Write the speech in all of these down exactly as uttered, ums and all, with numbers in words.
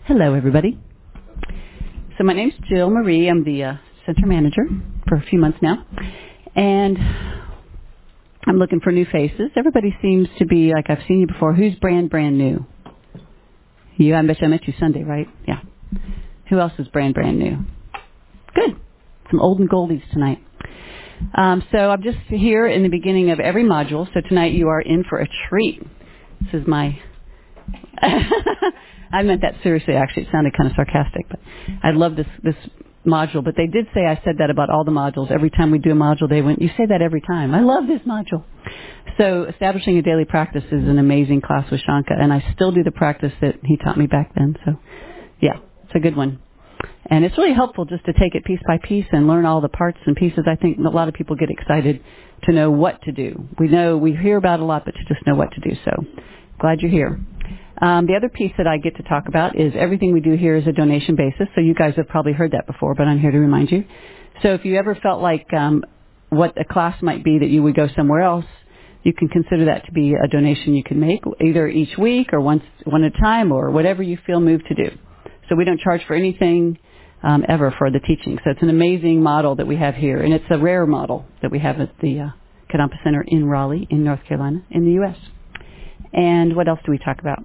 Hello, everybody. So my name's Jill Marie. I'm the uh, center manager for a few months now, and I'm looking for new faces. Everybody seems to be like I've seen you before. Who's brand, brand new? You? I bet you I met you Sunday, right? Yeah. Who else is brand, brand new? Good. Some old and goldies tonight. Um, so I'm just here in the beginning of every module. So tonight you are in for a treat. This is my... I meant that seriously, actually. It sounded kind of sarcastic, but I love this this module. But they did say I said that about all the modules. Every time we do a module, they went, you say that every time. I love this module. So establishing a daily practice is an amazing class with Shanka, and I still do the practice that he taught me back then. So, yeah, it's a good one. And it's really helpful just to take it piece by piece and learn all the parts and pieces. I think a lot of people get excited to know what to do. We know, we hear about it a lot, but to just know what to do. So glad you're here. Um, the other piece that I get to talk about is everything we do here is a donation basis. So you guys have probably heard that before, but I'm here to remind you. So if you ever felt like um, what a class might be that you would go somewhere else, you can consider that to be a donation you can make either each week or once one at a time or whatever you feel moved to do. So we don't charge for anything um, ever for the teaching. So it's an amazing model that we have here, and it's a rare model that we have at the uh, Kadampa Center in Raleigh, in North Carolina, in the U S And what else do we talk about?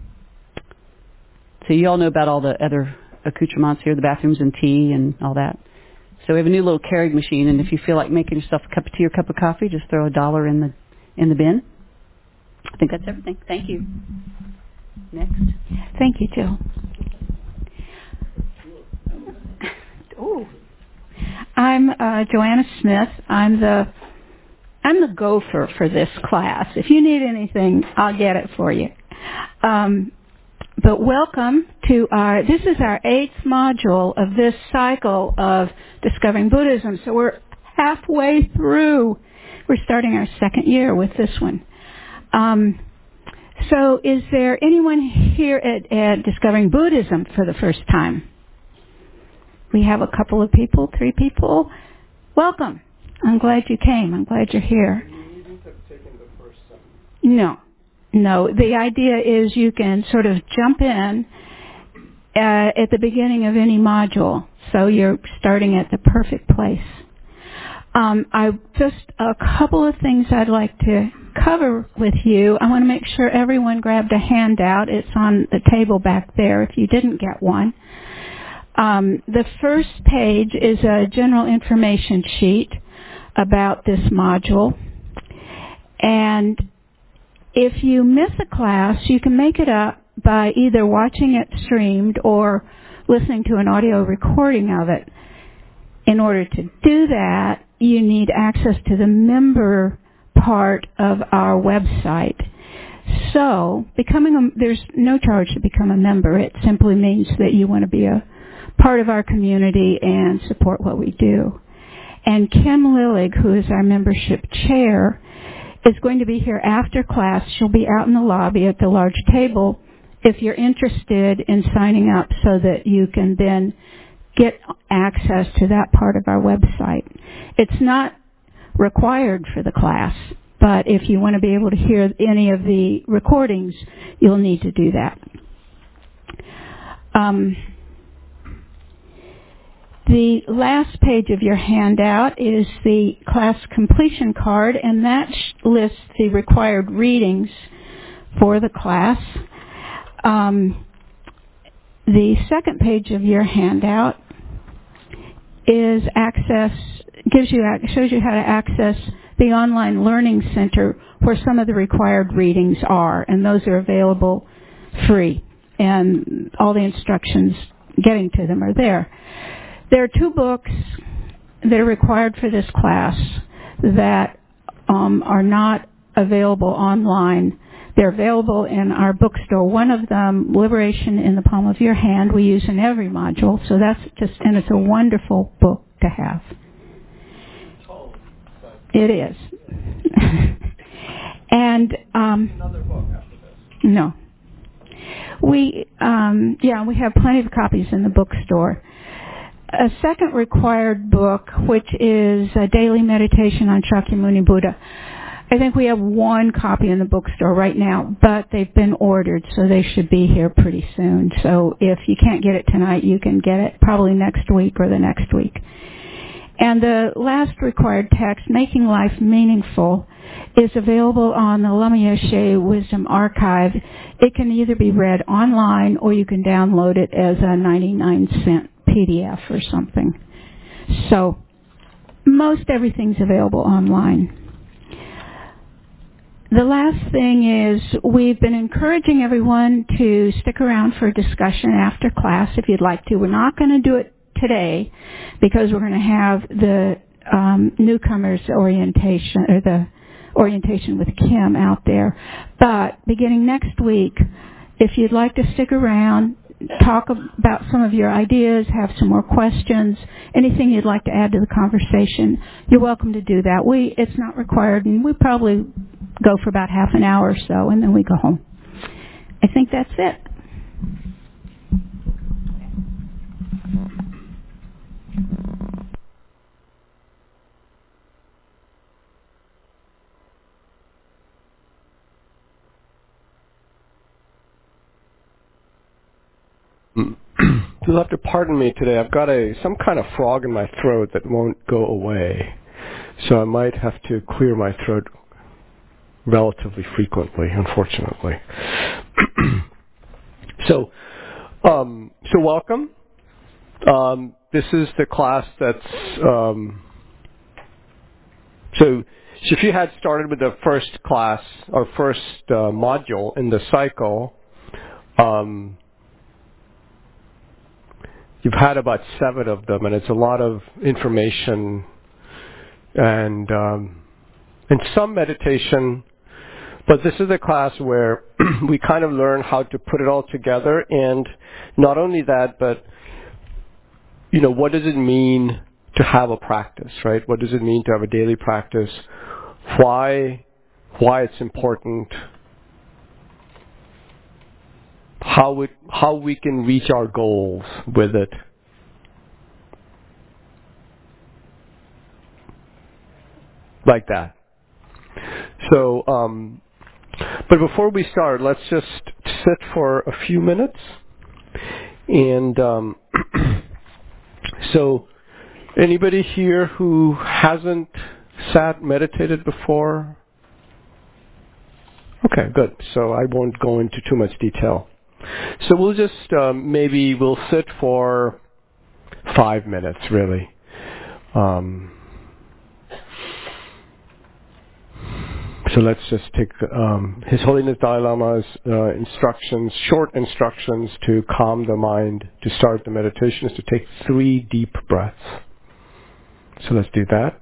So you all know about all the other accoutrements here, the bathrooms and tea and all that. So we have a new little Keurig machine, and if you feel like making yourself a cup of tea or a cup of coffee, just throw a dollar in the in the bin. I think that's everything. Thank you. Next. Thank you, Jill. Ooh. I'm uh, Joanna Smith. I'm the I'm the gopher for this class. If you need anything, I'll get it for you. Um, But welcome to our, this is our eighth module of this cycle of Discovering Buddhism. So we're halfway through. We're starting our second year with this one. Um, so is there anyone here at, at Discovering Buddhism for the first time? We have a couple of people, three people. Welcome. I'm glad you came. I'm glad you're here. You needn't have taken the first time. No. No, the idea is you can sort of jump in uh, at the beginning of any module, so you're starting at the perfect place. Um, I just a couple of things I'd like to cover with you. I want to make sure everyone grabbed a handout. It's on the table back there if you didn't get one. Um, the first page is a general information sheet about this module, and if you miss a class, you can make it up by either watching it streamed or listening to an audio recording of it. In order to do that, you need access to the member part of our website. So, becoming a, there's no charge to become a member. It simply means that you want to be a part of our community and support what we do. And Kim Lillig, who is our membership chair, is going to be here after class. She'll be out in the lobby at the large table if you're interested in signing up so that you can then get access to that part of our website. It's not required for the class, but if you want to be able to hear any of the recordings, you'll need to do that. Um, The last page of your handout is the class completion card, and that lists the required readings for the class. Um, the second page of your handout is access, gives you shows you how to access the online learning center where some of the required readings are, and those are available free, and all the instructions getting to them are there. There are two books that are required for this class that um, are not available online. They're available in our bookstore. One of them, Liberation in the Palm of Your Hand, we use in every module. So that's just, and it's a wonderful book to have. It is. And um, Another book after this. No. We um, yeah, we have plenty of copies in the bookstore. A second required book, which is a daily meditation on Shakyamuni Buddha. I think we have one copy in the bookstore right now, but they've been ordered, so they should be here pretty soon. So if you can't get it tonight, you can get it probably next week or the next week. And the last required text, Making Life Meaningful, is available on the L'Amiache Wisdom Archive. It can either be read online or you can download it as a ninety-nine cent P D F or something. So most everything's available online. The last thing is we've been encouraging everyone to stick around for a discussion after class if you'd like to. We're not going to do it today because we're going to have the um, newcomers orientation or the orientation with Kim out there. But beginning next week, if you'd like to stick around, talk about some of your ideas, have some more questions, anything you'd like to add to the conversation, you're welcome to do that. We it's not required, and we probably go for about half an hour or so, and then we go home. I think that's it. You'll have to pardon me today. I've got a some kind of frog in my throat that won't go away, so I might have to clear my throat relatively frequently, unfortunately. so, um, so welcome. Um, this is the class that's um, so. So if you had started with the first class or first uh, module in the cycle. Um, You've had about seven of them, and it's a lot of information and um, and some meditation. But this is a class where we kind of learn how to put it all together, and not only that, but you know, what does it mean to have a practice, right? What does it mean to have a daily practice? Why, why it's important? How it, how we can reach our goals with it. Like that. So, um, but before we start, let's just sit for a few minutes. And um, so, anybody here who hasn't sat, meditated before? Okay, good. So I won't go into too much detail. So we'll just, um, maybe we'll sit for five minutes, really. Um, so let's just take um, His Holiness Dalai Lama's uh, instructions, short instructions to calm the mind, to start the meditation, is to take three deep breaths. So let's do that.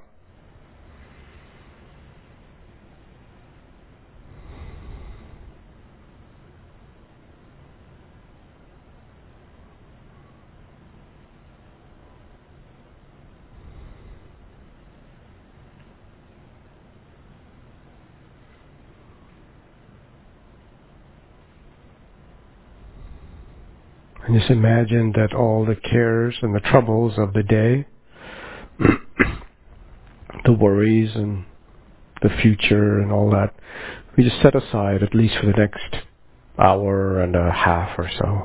And just imagine that all the cares and the troubles of the day, the worries and the future and all that, we just set aside at least for the next hour and a half or so.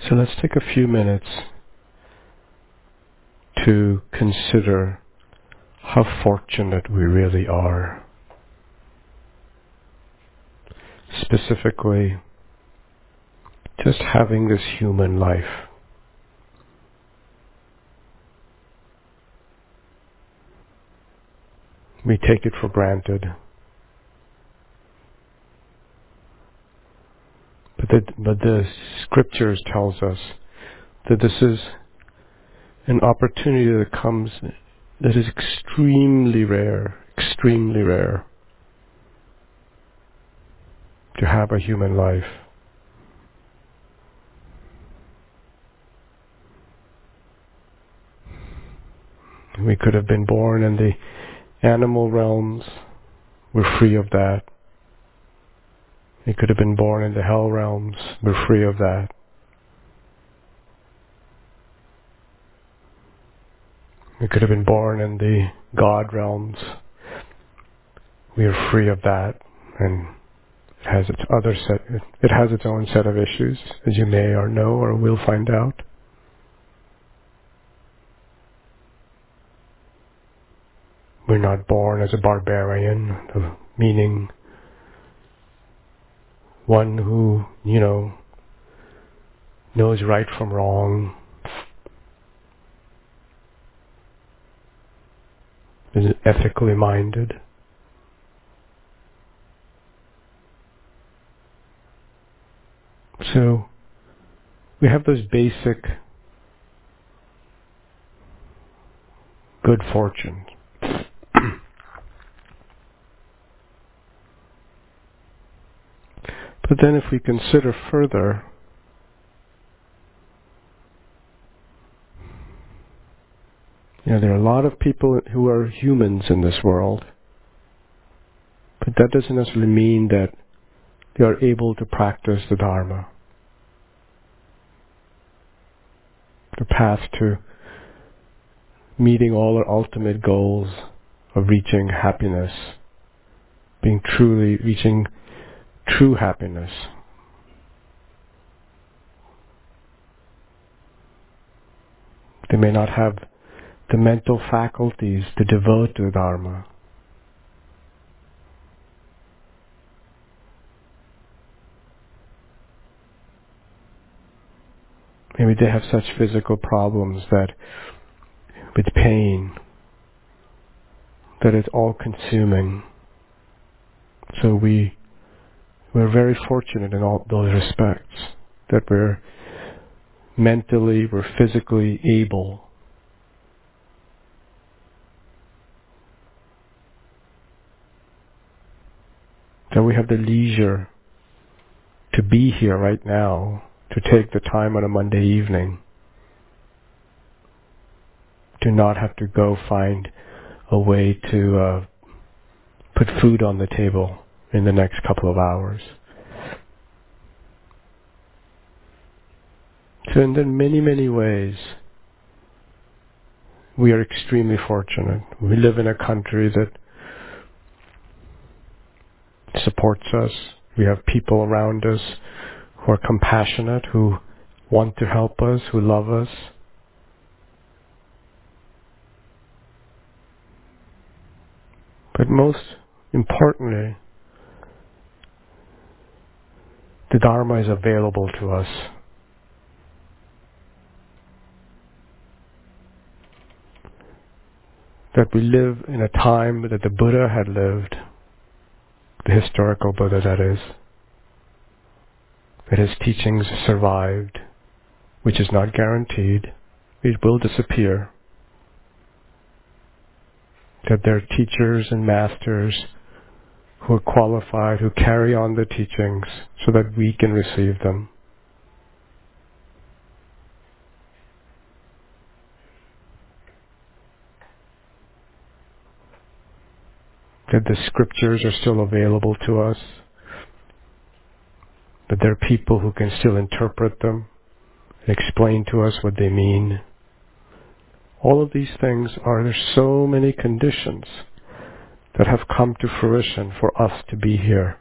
So let's take a few minutes to consider how fortunate we really are. Specifically, just having this human life. We take it for granted. But the, but the scriptures tells us that this is an opportunity that comes that is extremely rare, extremely rare to have a human life. We could have been born in the animal realms. We're free of that. We could have been born in the hell realms. We're free of that. We could have been born in the God realms. We are free of that, and it has its other set. It has its own set of issues, as you may or know or will find out. We're not born as a barbarian, meaning one who, you know, knows right from wrong, is ethically minded. So we have those basic good fortunes. But then if we consider further, you know, there are a lot of people who are humans in this world, but that doesn't necessarily mean that they are able to practice the Dharma, the path to meeting all our ultimate goals of reaching happiness, being truly, reaching true happiness. They may not have the mental faculties to devote to the Dharma. Maybe they have such physical problems that, with pain, that it's all consuming. So we We're very fortunate in all those respects, that we're mentally, we're physically able that we have the leisure to be here right now, to take the time on a Monday evening, to not have to go find a way to uh, put food on the table in the next couple of hours. So in the many, many ways, we are extremely fortunate. We live in a country that supports us. We have people around us who are compassionate, who want to help us, who love us. But most importantly, the Dharma is available to us. That we live in a time that the Buddha had lived, the historical Buddha that is, that his teachings survived, which is not guaranteed. It will disappear. That there are teachers and masters who are qualified, who carry on the teachings so that we can receive them. That the scriptures are still available to us. That there are people who can still interpret them and explain to us what they mean. All of these things are, there's so many conditions that have come to fruition for us to be here.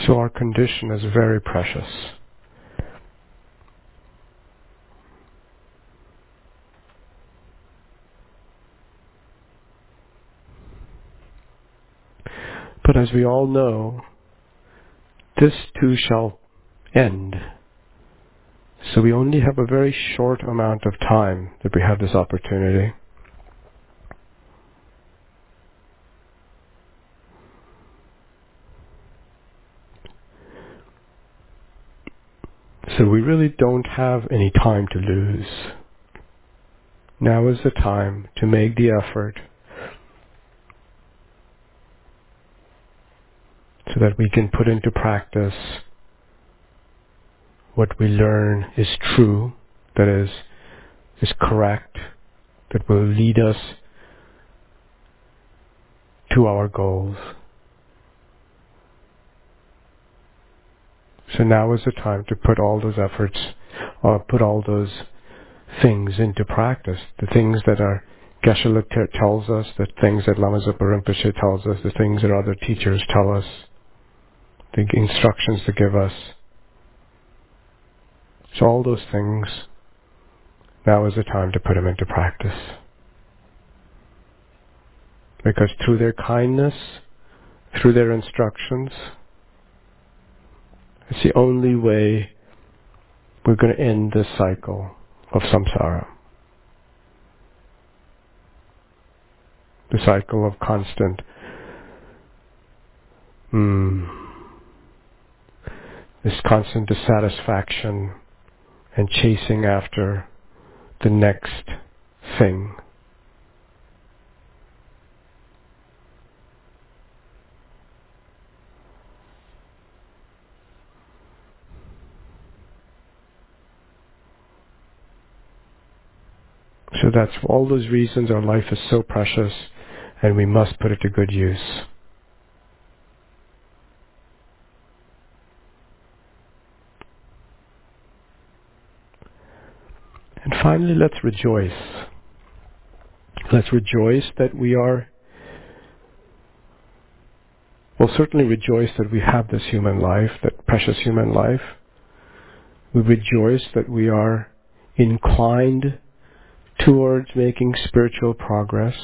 So our condition is very precious. But as we all know, this too shall end. So we only have a very short amount of time that we have this opportunity. So we really don't have any time to lose. Now is the time to make the effort so that we can put into practice what we learn is true, that is, is correct, that will lead us to our goals. So now is the time to put all those efforts, or put all those things into practice. The things that our Geshe-la tells us, the things that Lama Zopa Rinpoche tells us, the things that other teachers tell us, the instructions they give us. So all those things, now is the time to put them into practice. Because through their kindness, through their instructions, it's the only way we're going to end this cycle of samsara. The cycle of constant mm, this constant dissatisfaction and chasing after the next thing. So that's for all those reasons our life is so precious and we must put it to good use. And finally, let's rejoice. Let's rejoice that we are, well, certainly rejoice that we have this human life, that precious human life. We rejoice that we are inclined towards making spiritual progress.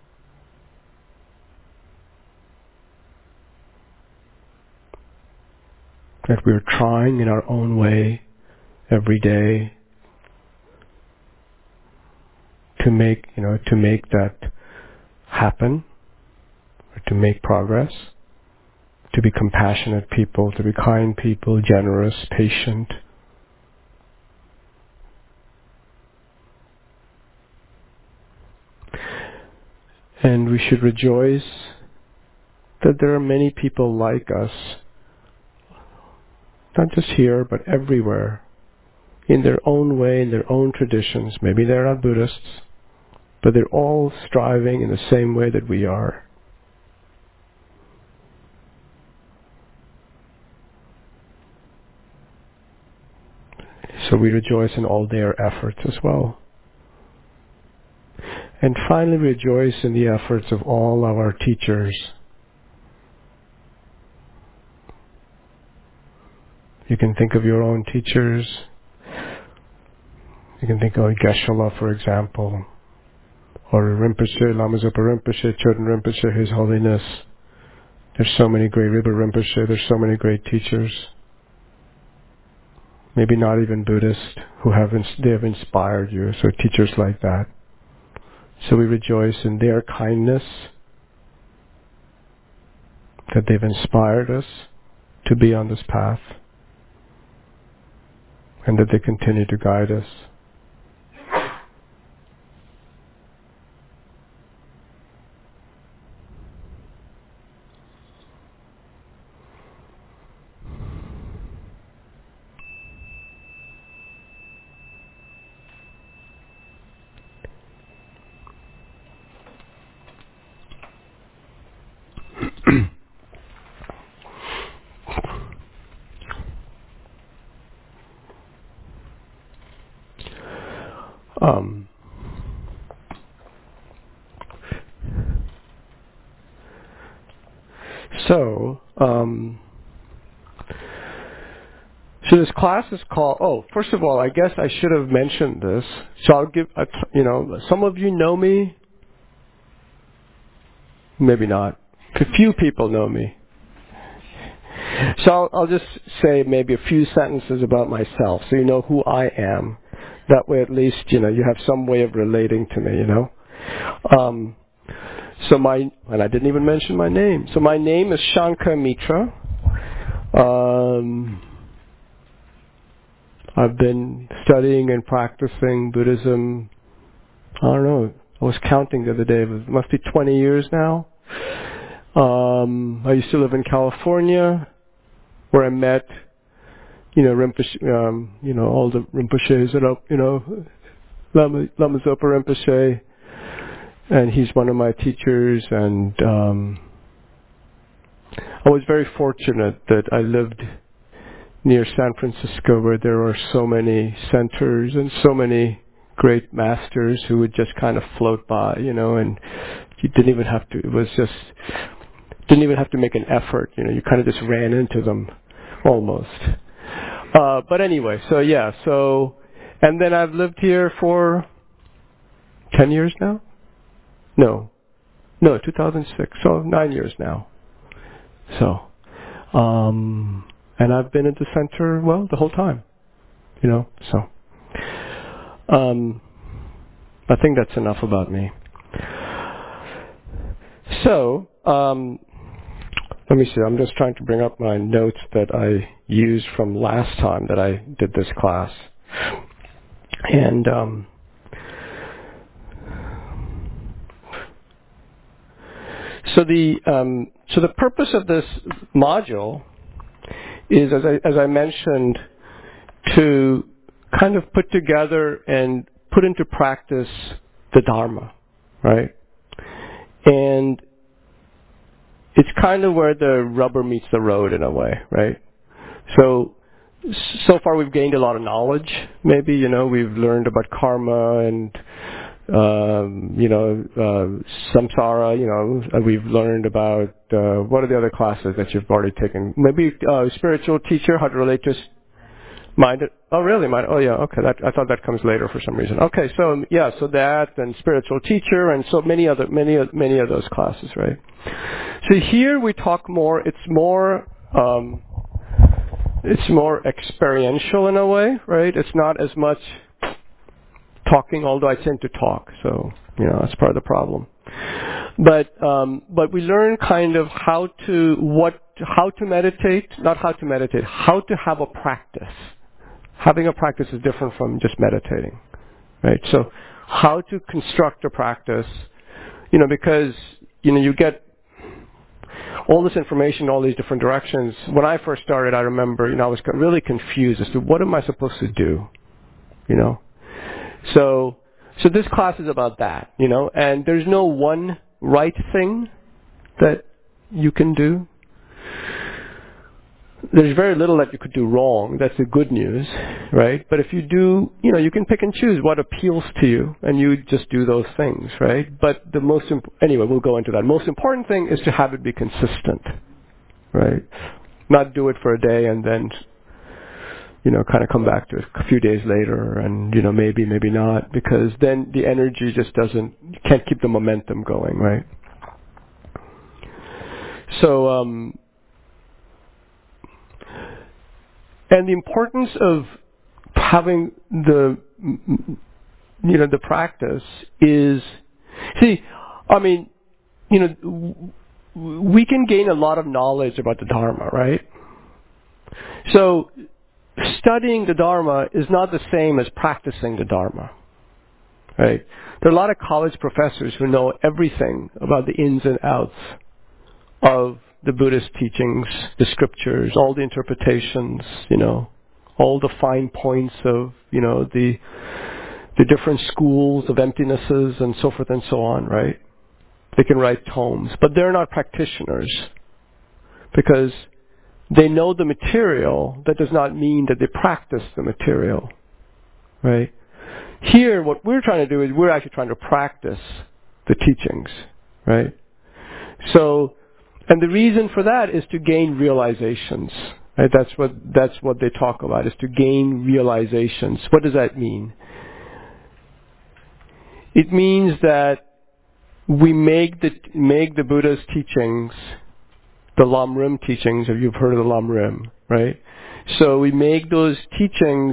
That we're trying in our own way every day to make, you know, to make that happen, or to make progress, to be compassionate people, to be kind people, generous, patient. And we should rejoice that there are many people like us, not just here, but everywhere, in their own way, in their own traditions. Maybe they're not Buddhists, but they're all striving in the same way that we are. So we rejoice in all their efforts as well. And finally, rejoice in the efforts of all our teachers. You can think of your own teachers. You can think of Geshe-la, for example, or Rinpoche, Lama Zopa Rinpoche, Choden Rinpoche, His Holiness. There's so many great Rinpoche Rinpoche, there's so many great teachers. Maybe not even Buddhists, who have ins- they have inspired you, so teachers like that. So we rejoice in their kindness, that they've inspired us to be on this path, and that they continue to guide us. um, so, um, So this class is called, oh, first of all, I guess I should have mentioned this. So I'll give, a, you know, some of you know me. Maybe not. A few people know me. So I'll, I'll just say maybe a few sentences about myself so you know who I am. That way at least, you know, you have some way of relating to me, you know. Um, so my, and I didn't even mention my name. So my name is Shankar Mitra. Um, I've been studying and practicing Buddhism, I don't know, I was counting the other day, it must be twenty years now. Um, I used to live in California, where I met, you know, Rinpoche, um, you know, all the Rinpoches and up, you know, Lama, Lama Zopa Rinpoche, and he's one of my teachers, and um, I was very fortunate that I lived near San Francisco, where there are so many centers and so many great masters who would just kind of float by, you know, and you didn't even have to, it was just, didn't even have to make an effort, you know, you kind of just ran into them, almost. Uh, but anyway, so yeah, so, and then I've lived here for ten years now? No. No, two thousand six, so nine years now. So, um, and I've been at the center, well, the whole time, you know, so. Um, I think that's enough about me. So, um, let me see, I'm just trying to bring up my notes that I used from last time that I did this class. And um, so the um, so the purpose of this module is, as I, as I mentioned, to kind of put together and put into practice the Dharma, right? And it's kind of where the rubber meets the road in a way, right? So, so far we've gained a lot of knowledge, maybe, you know, we've learned about karma and, um, you know, uh, samsara, you know, we've learned about, uh, what are the other classes that you've already taken? Maybe, uh, spiritual teacher, how to relate to mind. Oh, really? Mind? Oh, yeah, okay, that, I thought that comes later for some reason. Okay, so, yeah, so that and spiritual teacher and so many other, many, many of those classes, right? So here we talk more, it's more, um, it's more experiential in a way, right? It's not as much talking, although I tend to talk, so, you know, that's part of the problem. But, um, but we learn kind of how to, what, how to meditate, not how to meditate, how to have a practice. Having a practice is different from just meditating, right? So how to construct a practice, you know, because, you know, you get all this information, all these different directions. When I first started, I remember, you know, I was really confused as to what am I supposed to do, you know? So, so this class is about that, you know, and there's no one right thing that you can do. There's very little that you could do wrong. That's the good news, right? But if you do, you know, you can pick and choose what appeals to you, and you just do those things, right? But the most, imp- anyway, we'll go into that. Most important thing is to have it be consistent, right? Not do it for a day and then, you know, kind of come back to it a few days later and, you know, maybe, maybe not, because then the energy just doesn't, you can't keep the momentum going, right? So, um, and the importance of having the, you know, the practice is, see, I mean, you know, we can gain a lot of knowledge about the Dharma, right? So, studying the Dharma is not the same as practicing the Dharma, right? There are a lot of college professors who know everything about the ins and outs of the Buddhist teachings, the scriptures, all the interpretations, you know, all the fine points of, you know, the the different schools of emptinesses and so forth and so on, right? They can write tomes, but they're not practitioners because they know the material. That does not mean that they practice the material, right? Here, what we're trying to do is we're actually trying to practice the teachings, right? So, and the reason for that is to gain realizations, Right? That's what that's what they talk about, is to gain realizations. What does that mean? It means that we make the make the Buddha's teachings, the Lam Rim teachings, if you've heard of the Lam Rim, right? So we make those teachings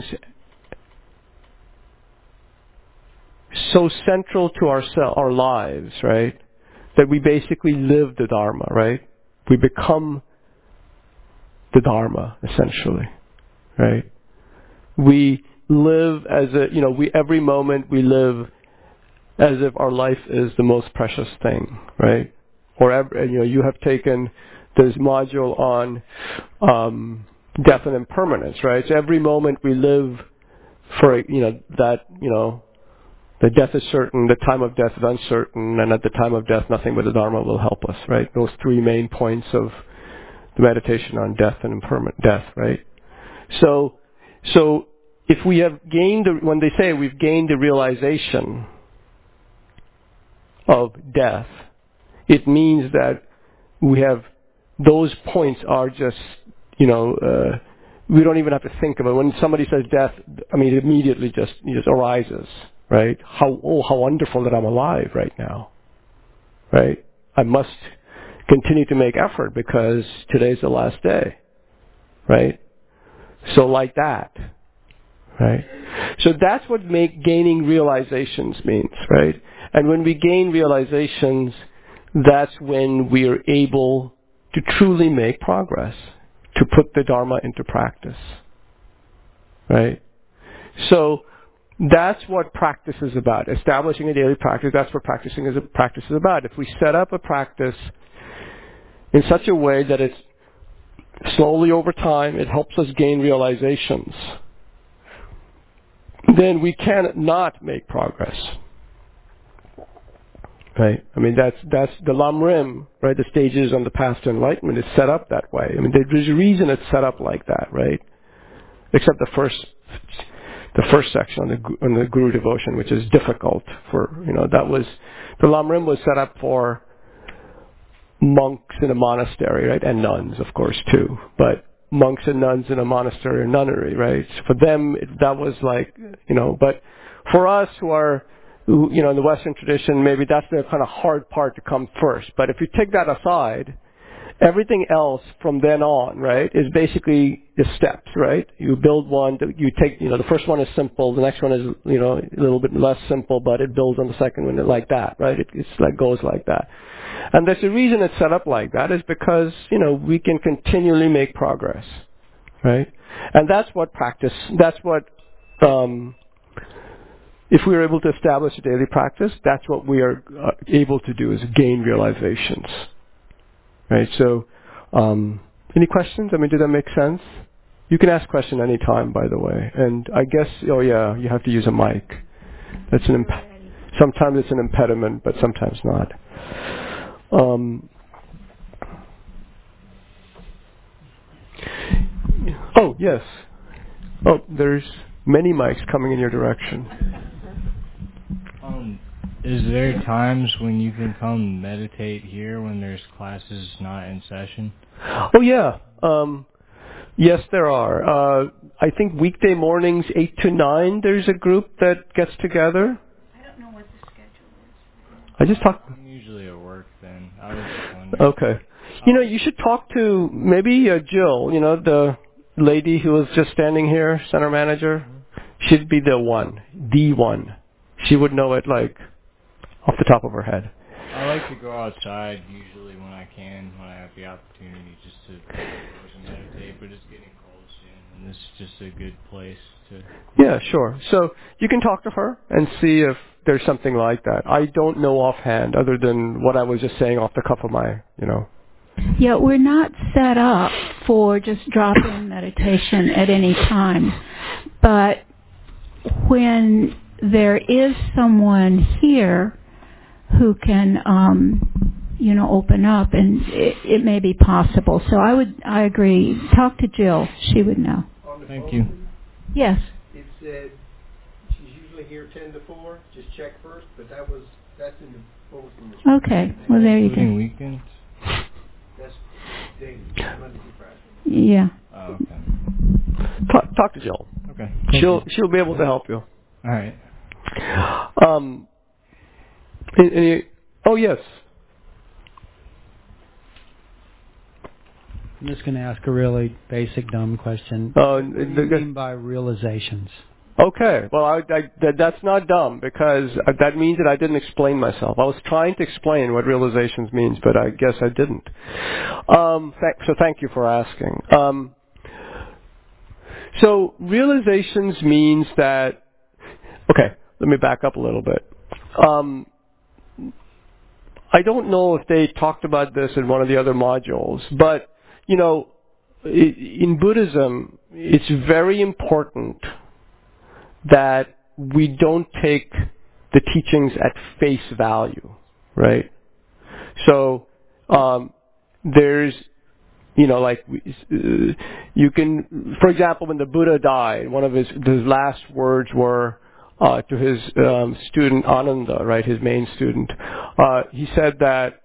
so central to our our lives, right? That we basically live the Dharma, right? We become the Dharma, essentially, right? We live as a, you know, we every moment we live as if our life is the most precious thing, right? Or, every, you know, you have taken this module on um, death and impermanence, right? So every moment we live for, you know, that, you know, the death is certain, the time of death is uncertain, and at the time of death, nothing but the Dharma will help us, right? Those three main points of the meditation on death and impermanent death, right? So, so if we have gained, the, when they say we've gained the realization of death, it means that we have, those points are just, you know, uh, we don't even have to think of it. When somebody says death, I mean, it immediately just, it just arises, right? How, oh, how wonderful that I'm alive right now, right? I must continue to make effort because today's the last day, right? So like that, right? So that's what make gaining realizations means, right? And when we gain realizations, that's when we are able to truly make progress, to put the Dharma into practice, right? So that's what practice is about. Establishing a daily practice, that's what practicing is, practice is about. If we set up a practice in such a way that it's slowly over time, it helps us gain realizations, then we cannot make progress. Right? I mean, that's that's the Lam Rim, right? The stages on the path to enlightenment is set up that way. I mean, there's a reason it's set up like that, right? Except the first, the first section on the on the Guru devotion, which is difficult for, you know, that was, the Lam Rim was set up for monks in a monastery, right? And nuns, of course, too. But monks and nuns in a monastery or nunnery, right? So for them, it, that was like, you know, but for us who are, who, you know, in the Western tradition, maybe that's the kind of hard part to come first. But if you take that aside, everything else from then on, right, is basically the steps, right? You build one, you take, you know, the first one is simple, the next one is, you know, a little bit less simple, but it builds on the second one like that, right? It it's like goes like that. And there's a reason it's set up like that is because, you know, we can continually make progress, right? And that's what practice, that's what, um, if we are able to establish a daily practice, that's what we are uh, able to do, is gain realizations. Right, so, um, any questions? I mean, did that make sense? You can ask a question any time, by the way. And I guess, oh yeah, you have to use a mic. That's an imp- sometimes it's an impediment, but sometimes not. Um, oh, yes. Oh, there's many mics coming in your direction. Um, is there times when you can come meditate here when there's classes not in session? Oh, yeah. Um, yes, there are. Uh, I think weekday mornings, eight to nine, there's a group that gets together. I don't know what the schedule is. I just talked... I'm usually at work then. I was just wondering. Okay. You know, you should talk to maybe uh, Jill, you know, the lady who was just standing here, center manager. She'd be the one, the one. She would know it, like, off the top of her head. I like to go outside usually when I can, when I have the opportunity, just to, to meditate, but it's getting cold soon, and this is just a good place to... Yeah, sure. So you can talk to her and see if there's something like that. I don't know offhand, other than what I was just saying off the cuff of my, you know... Yeah, we're not set up for just drop-in meditation at any time, but when there is someone here who can, um, you know, open up, and it, it may be possible. So I would, I agree. Talk to Jill; she would know. Thank you. Yes. It's uh, she's usually here ten to four. Just check first, but that was that's in the both in the Okay. Well, there you go. Including weekends. That's daily, Monday through Friday. Yeah. Oh. talk to Jill. Okay. She'll she'll be able to help you. All right. Um. and- and you- oh yes. I'm just going to ask a really basic, dumb question. Uh, What do you the- mean by realizations? Okay, well, I, I, that, that's not dumb because that means that I didn't explain myself. I was trying to explain what realizations means, but I guess I didn't. Um, th- so thank you for asking. Um, so realizations means that. Okay, let me back up a little bit. Um, I don't know if they talked about this in one of the other modules, but you know, in Buddhism, it's very important that we don't take the teachings at face value, right? So um, there's, you know, like uh, you can, for example, when the Buddha died, one of his his last words were uh, to his um, student Ananda, right, his main student. Uh, he said that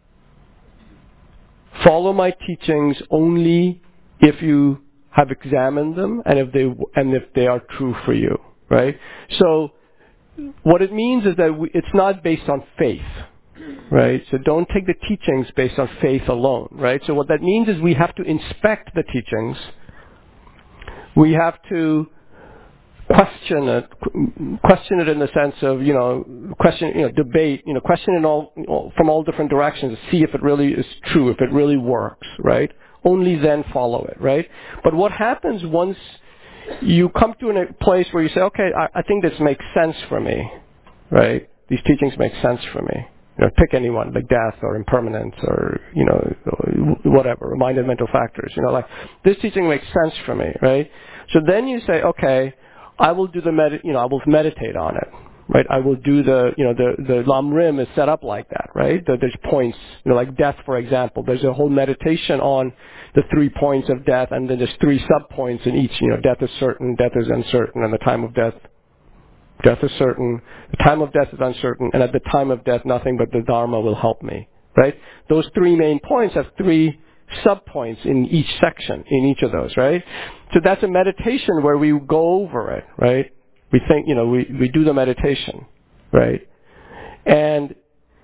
follow my teachings only if you have examined them and if they and if they are true for you. Right? So what it means is that we, it's not based on faith, right? So don't take the teachings based on faith alone, right? So what that means is we have to inspect the teachings. We have to question it, question it in the sense of, you know, question, you know, debate, you know, question it all from all different directions to see if it really is true, if it really works, right? Only then follow it, right? But what happens once you come to a place where you say, okay, I, I think this makes sense for me, right? These teachings make sense for me. You know, pick anyone, like death or impermanence or, you know, whatever, mind and mental factors. You know, like, this teaching makes sense for me, right? So then you say, okay, I will do the, med- you know, I will meditate on it, right? I will do the, you know, the, the Lam Rim is set up like that, right? The, there's points, you know, like death, for example. There's a whole meditation on the three points of death, and then there's three sub-points in each. You know, death is certain, death is uncertain, and the time of death, death is certain, the time of death is uncertain, and at the time of death, nothing but the Dharma will help me, right? Those three main points have three sub-points in each section, in each of those, right? So that's a meditation where we go over it, right? We think, you know, we, we do the meditation, right? And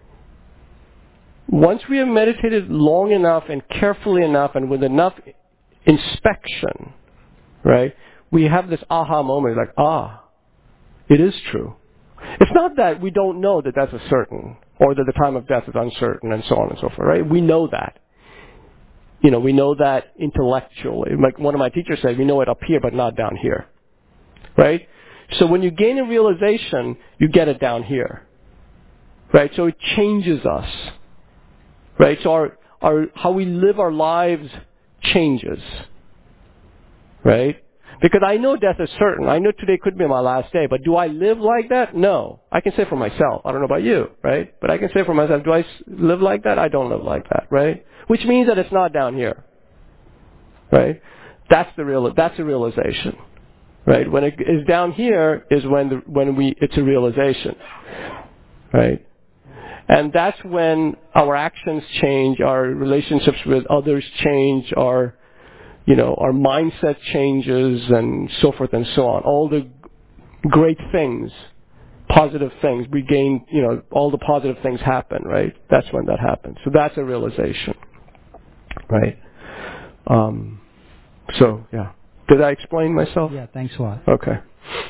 once we have meditated long enough and carefully enough and with enough inspection, right, we have this aha moment, like, ah, it is true. It's not that we don't know that that's a certain, or that the time of death is uncertain, and so on and so forth, right? We know that. You know, we know that intellectually. Like one of my teachers said, we know it up here, but not down here, right? So when you gain a realization, you get it down here, right? So it changes us. Right? So our, our, how we live our lives changes. Right? Because I know death is certain. I know today could be my last day, but do I live like that? No. I can say for myself. I don't know about you, right? But I can say for myself, do I live like that? I don't live like that, right? Which means that it's not down here. Right? That's the real, that's a realization. Right? When it is down here is when the, when we, it's a realization. Right? And that's when our actions change, our relationships with others change, our, you know, our mindset changes, and so forth and so on. All the great things, positive things, we gain, you know, all the positive things happen, right? That's when that happens. So that's a realization, right? Um, so, yeah. Did I explain myself? Yeah, thanks a lot. Okay.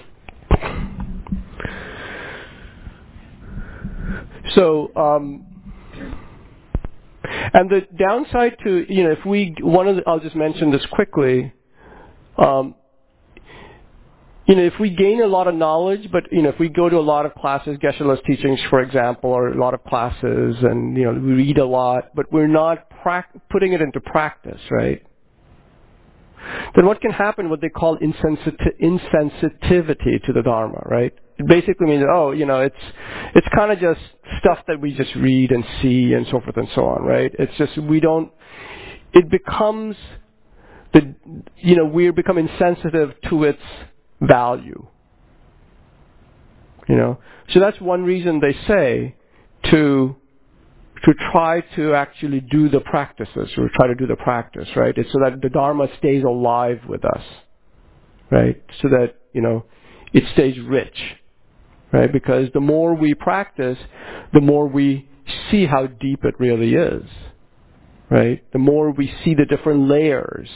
So, um, and the downside to, you know, if we, one of the, I'll just mention this quickly, um, you know, if we gain a lot of knowledge, but, you know, if we go to a lot of classes, Geshe-la's teachings, for example, or a lot of classes, and, you know, we read a lot, but we're not pra- putting it into practice, right? Then what can happen, what they call insensiti- insensitivity to the Dharma, right? It basically means, oh, you know, it's it's kind of just stuff that we just read and see and so forth and so on, right? It's just we don't. It becomes the, you know, we become insensitive to its value. You know, so that's one reason they say to to try to actually do the practices, or try to do the practice, right? It's so that the Dharma stays alive with us, right? So that, you know, it stays rich, right? Because the more we practice, the more we see how deep it really is, right? The more we see the different layers.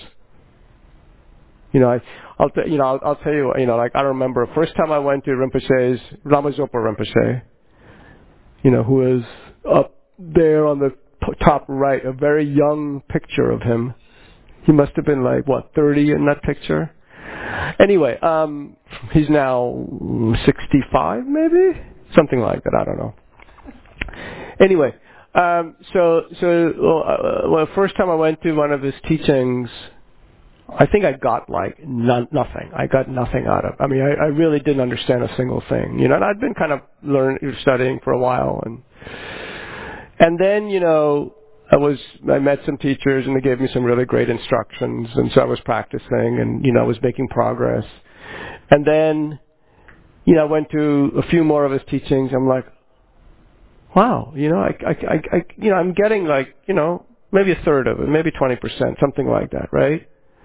You know, I, I'll t- you know, I'll, I'll tell you, you know, like I remember first time I went to Rinpoche's, Ramazopa Rinpoche, you know, who is up there on the p- top right, a very young picture of him. He must have been like, what, thirty in that picture? Anyway, um, he's now sixty-five, maybe? Something like that, I don't know. Anyway, um, so, so uh, well, first time I went to one of his teachings, I think I got like none, nothing. I got nothing out of it. I mean, I, I really didn't understand a single thing. You know, and I'd been kind of learning, studying for a while, and and then you know, I was I met some teachers, and they gave me some really great instructions, and so I was practicing, and you know, I was making progress. And then, you know, I went to a few more of his teachings. I'm like, wow, you know, I, I, I, I you know, I'm getting like, you know, maybe a third of it, maybe twenty percent, something like that, right?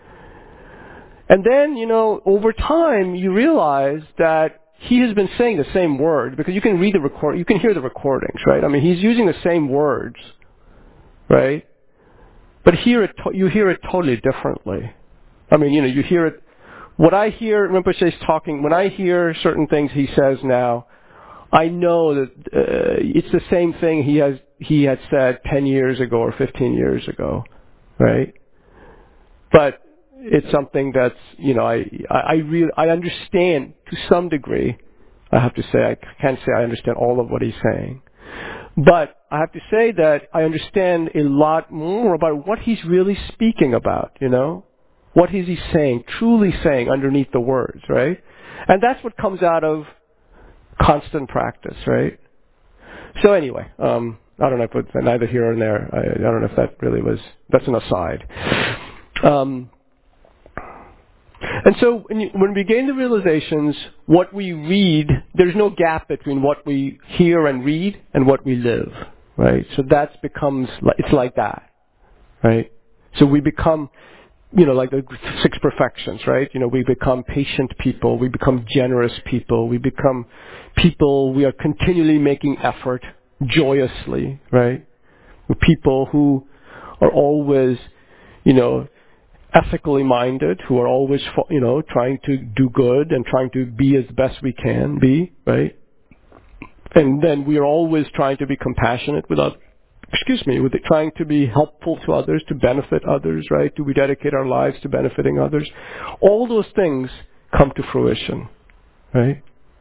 And then, you know, over time, you realize that he has been saying the same word, because you can read the record, you can hear the recordings, right? I mean, he's using the same words, right? But hear it, to- you hear it totally differently. I mean, you know, you hear it. What I hear Rinpoche's talking, when I hear certain things he says now, I know that uh, it's the same thing he has he had said ten years ago or fifteen years ago, right? But it's something that's, you know, I I, I really I understand to some degree. I have to say I can't say I understand all of what he's saying, but I have to say that I understand a lot more about what he's really speaking about. You know, what is he saying, truly saying underneath the words, right? And that's what comes out of constant practice, right? So anyway, um, I don't know if it's neither here or there. I, I don't know if that really was, that's an aside. Um, and so when, you, when we gain the realizations, what we read, there's no gap between what we hear and read and what we live, right? So that becomes, it's like that, right? So we become, you know, like the six perfections, right? You know, we become patient people, we become generous people, we become people, we are continually making effort joyously, right? We're people who are always, you know, ethically minded, who are always, you know, trying to do good and trying to be as best we can be, right? And then we are always trying to be compassionate with others. Excuse me, with it, trying to be helpful to others, to benefit others, right? Do we dedicate our lives to benefiting others? All those things come to fruition, right?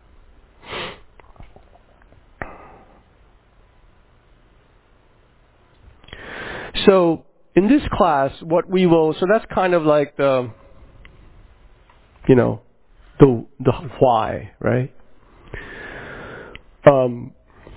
So in this class, what we will, so that's kind of like the, you know, the the why, right? Um,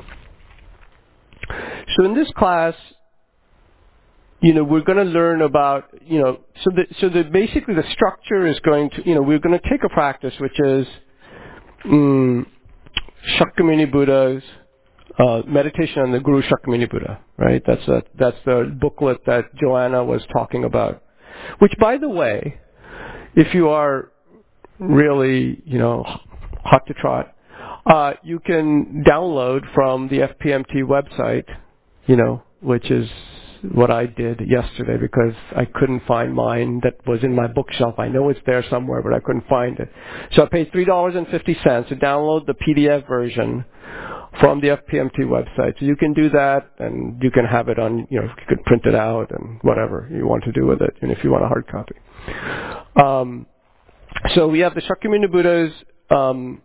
so in this class, you know, we're going to learn about, you know, so that, so that basically the structure is going to, you know, we're going to take a practice which is um, Shakyamuni Buddha's uh, meditation on the Guru Shakyamuni Buddha, right? That's a, that's the booklet that Joanna was talking about. Which, by the way, if you are really, you know, hot to trot, uh, you can download from the F P M T website, you know, which is what I did yesterday because I couldn't find mine that was in my bookshelf. I know it's there somewhere, but I couldn't find it. So I paid three dollars and fifty cents to download the P D F version from the F P M T website. So you can do that, and you can have it on, you know, you could print it out and whatever you want to do with it, and if you want a hard copy. Um, so we have the Shakyamuni Buddha's, um,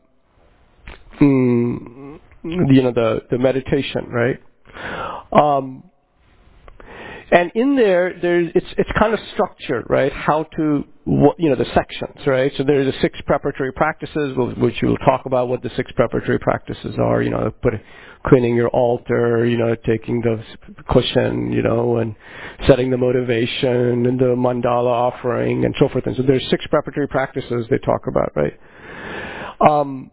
mm, you know, the, the meditation, right? Um, And in there, there's it's it's kind of structured, right? How to, you know, the sections, right? So there's the six preparatory practices, which we'll talk about what the six preparatory practices are. You know, put, cleaning your altar, you know, taking the cushion, you know, and setting the motivation and the mandala offering and so forth. And so there's six preparatory practices they talk about, right? Um,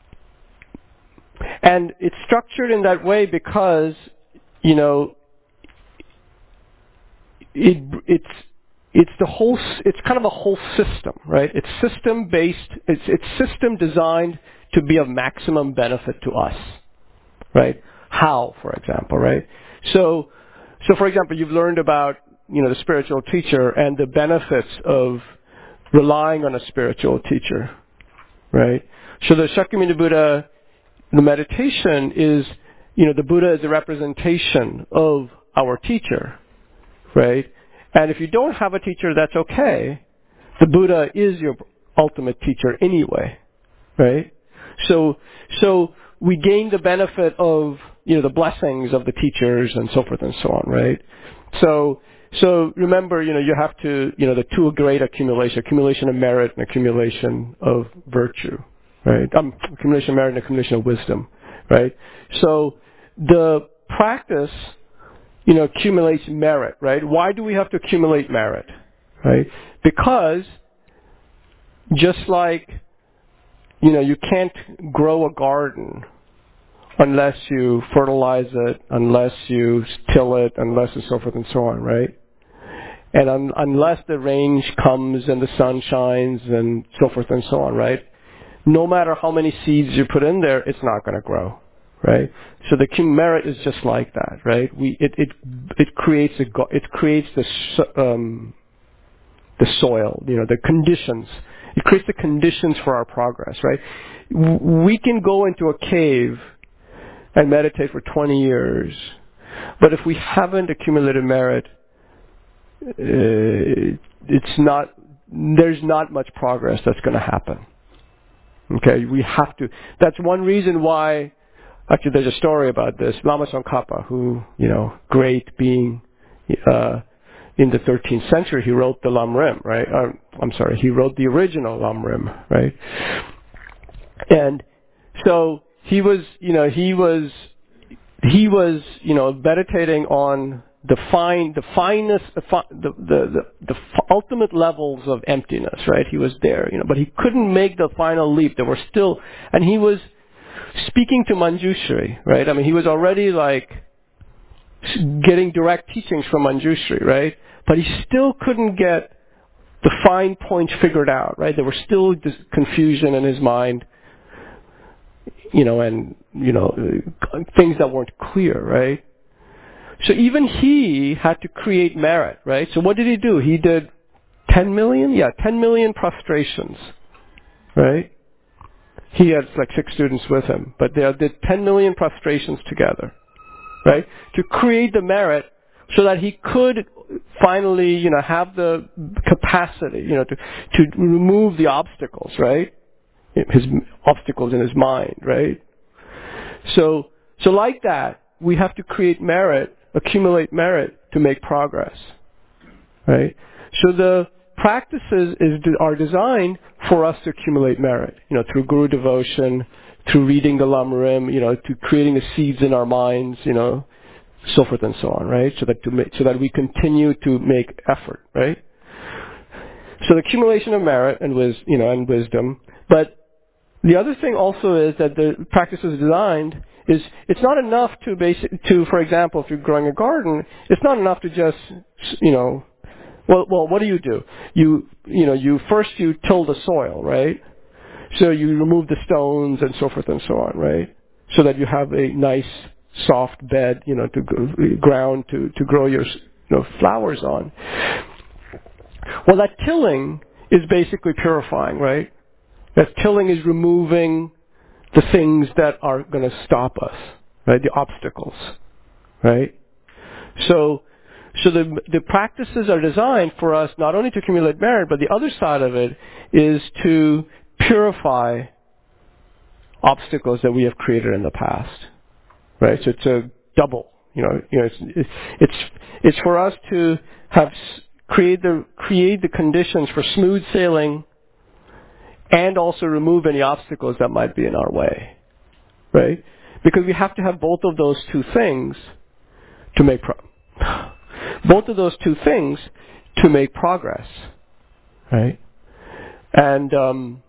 and it's structured in that way because, you know, It, it's it's the whole, it's kind of a whole system, right? It's system based, it's, it's system designed to be of maximum benefit to us, right? How, for example, right? So, so for example, you've learned about, you know, the spiritual teacher and the benefits of relying on a spiritual teacher, right? So the Shakyamuni Buddha, the meditation is, you know, the Buddha is a representation of our teacher, right? And if you don't have a teacher, that's okay. The Buddha is your ultimate teacher anyway, right? So, so we gain the benefit of, you know, the blessings of the teachers and so forth and so on, right? So, so remember, you know, you have to, you know, the two great accumulation, accumulation of merit and accumulation of virtue, right? Um, accumulation of merit and accumulation of wisdom, right? So the practice, you know, accumulates merit, right? Why do we have to accumulate merit, right? Because just like, you know, you can't grow a garden unless you fertilize it, unless you till it, unless and so forth and so on, right? And un- unless the rain comes and the sun shines and so forth and so on, right? No matter how many seeds you put in there, it's not going to grow, right? So the cum merit is just like that, right? We it it it creates a go- it creates the so- um, the soil, you know, the conditions. It creates the conditions for our progress, right? W- we can go into a cave and meditate for twenty years. But if we haven't accumulated merit, uh, it's not, there's not much progress that's going to happen. Okay, we have to, that's one reason why, actually there's a story about this, Lama Tsongkhapa, who, you know, great being, uh, in the thirteenth century, he wrote the Lamrim, right? Uh, I'm sorry, he wrote the original Lamrim, right? And so, he was, you know, he was, he was, you know, meditating on the fine, the finest, the, the, the, the ultimate levels of emptiness, right? He was there, you know, but he couldn't make the final leap. There were still, and he was speaking to Manjushri, right? I mean, he was already like getting direct teachings from Manjushri, right? But he still couldn't get the fine points figured out, right? There was still this confusion in his mind. You know, and, you know, things that weren't clear, right? So even he had to create merit, right? So what did he do? He did ten million? Yeah, ten million prostrations, right? He had like six students with him, but they did ten million prostrations together, right? To create the merit so that he could finally, you know, have the capacity, you know, to, to remove the obstacles, right? His obstacles in his mind, right? So, so like that, we have to create merit, accumulate merit to make progress, right? So the practices is, are designed for us to accumulate merit, you know, through guru devotion, through reading the Lamrim, you know, to creating the seeds in our minds, you know, so forth and so on, right? So that to make, so that we continue to make effort, right? So the accumulation of merit and wis, you know, and wisdom, but the other thing also is that the practice is designed is it's not enough to basic to for example if you're growing a garden it's not enough to just you know well well what do you do you you know you first you till the soil, right? So you remove the stones and so forth and so on, right? So that you have a nice soft bed, you know, to ground to to grow your you know flowers on. Well, that tilling is basically purifying, right? That tilling is removing the things that are going to stop us, right? The obstacles, right? So, so the the practices are designed for us not only to accumulate merit, but the other side of it is to purify obstacles that we have created in the past, right? So it's a double, you know, you know, it's it's it's for us to have create the create the conditions for smooth sailing. And also remove any obstacles that might be in our way, right? Because we have to have both of those two things to make pro- both of those two things to make progress, right? And um,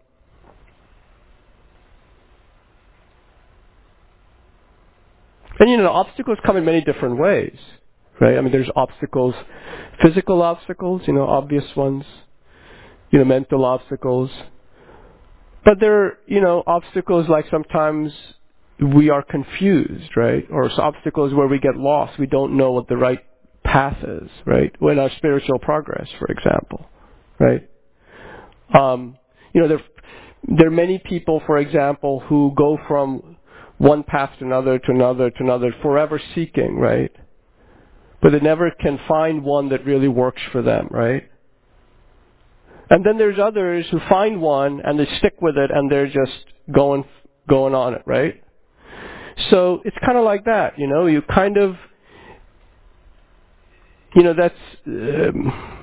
and you know, obstacles come in many different ways, right? I mean, there's obstacles, physical obstacles, you know, obvious ones, you know, mental obstacles. But there are, you know, obstacles like sometimes we are confused, right? Or obstacles where we get lost. We don't know what the right path is, right? When our spiritual progress, for example, right? Um, you know, there, there are many people, for example, who go from one path to another, to another, to another, forever seeking, right? But they never can find one that really works for them, right? And then there's others who find one and they stick with it and they're just going, going on it, right? So it's kind of like that, you know, you kind of, you know, that's, um,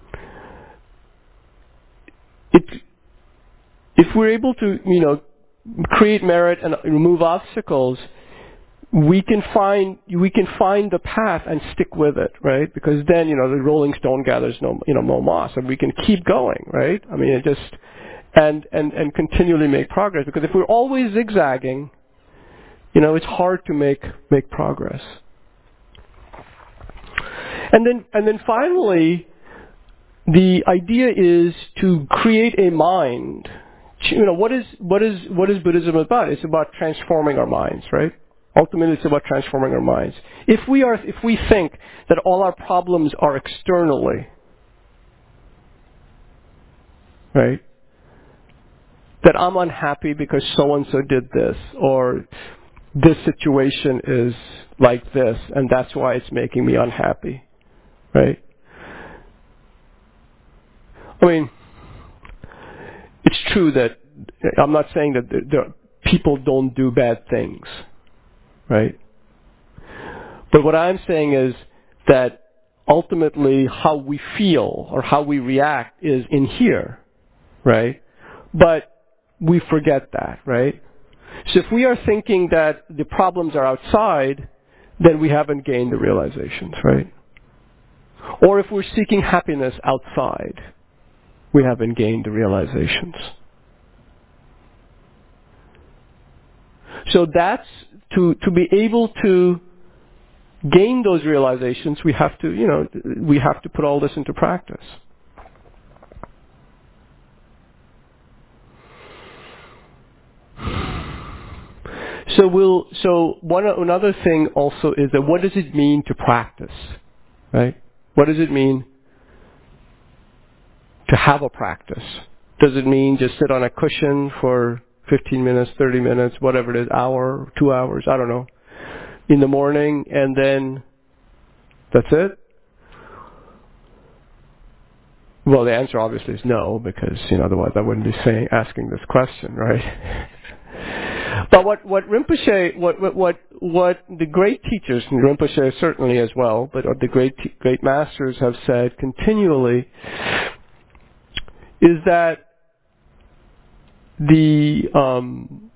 it, if we're able to, you know, create merit and remove obstacles, we can find we can find the path and stick with it, right? Because then, you know, the rolling stone gathers no, you know, no moss, and we can keep going, right? I mean, it just and and and continually make progress. Because if we're always zigzagging, you know, it's hard to make make progress. And then and then finally, the idea is to create a mind. You know, what is what is what is Buddhism about? It's about transforming our minds, right? Ultimately, it's about transforming our minds. If we are, if we think that all our problems are externally, right? That I'm unhappy because so and so did this, or this situation is like this, and that's why it's making me unhappy, right? I mean, it's true that I'm not saying that the, the people don't do bad things, right? But what I'm saying is that ultimately how we feel or how we react is in here, right? But we forget that, right? So if we are thinking that the problems are outside, then we haven't gained the realizations, right? Or if we're seeking happiness outside, we haven't gained the realizations. So that's to to be able to gain those realizations, we have to, you know, we have to put all this into practice. So we'll so one another thing also is that what does it mean to practice, right? What does it mean to have a practice? Does it mean just sit on a cushion for fifteen minutes, thirty minutes, whatever it is, hour, two hours, I don't know, in the morning, and then that's it? Well, the answer obviously is no, because, you know, otherwise I wouldn't be saying asking this question, right? But what what Rinpoche, what what what what the great teachers, and Rinpoche certainly as well, but the great great masters have said continually, is that the um,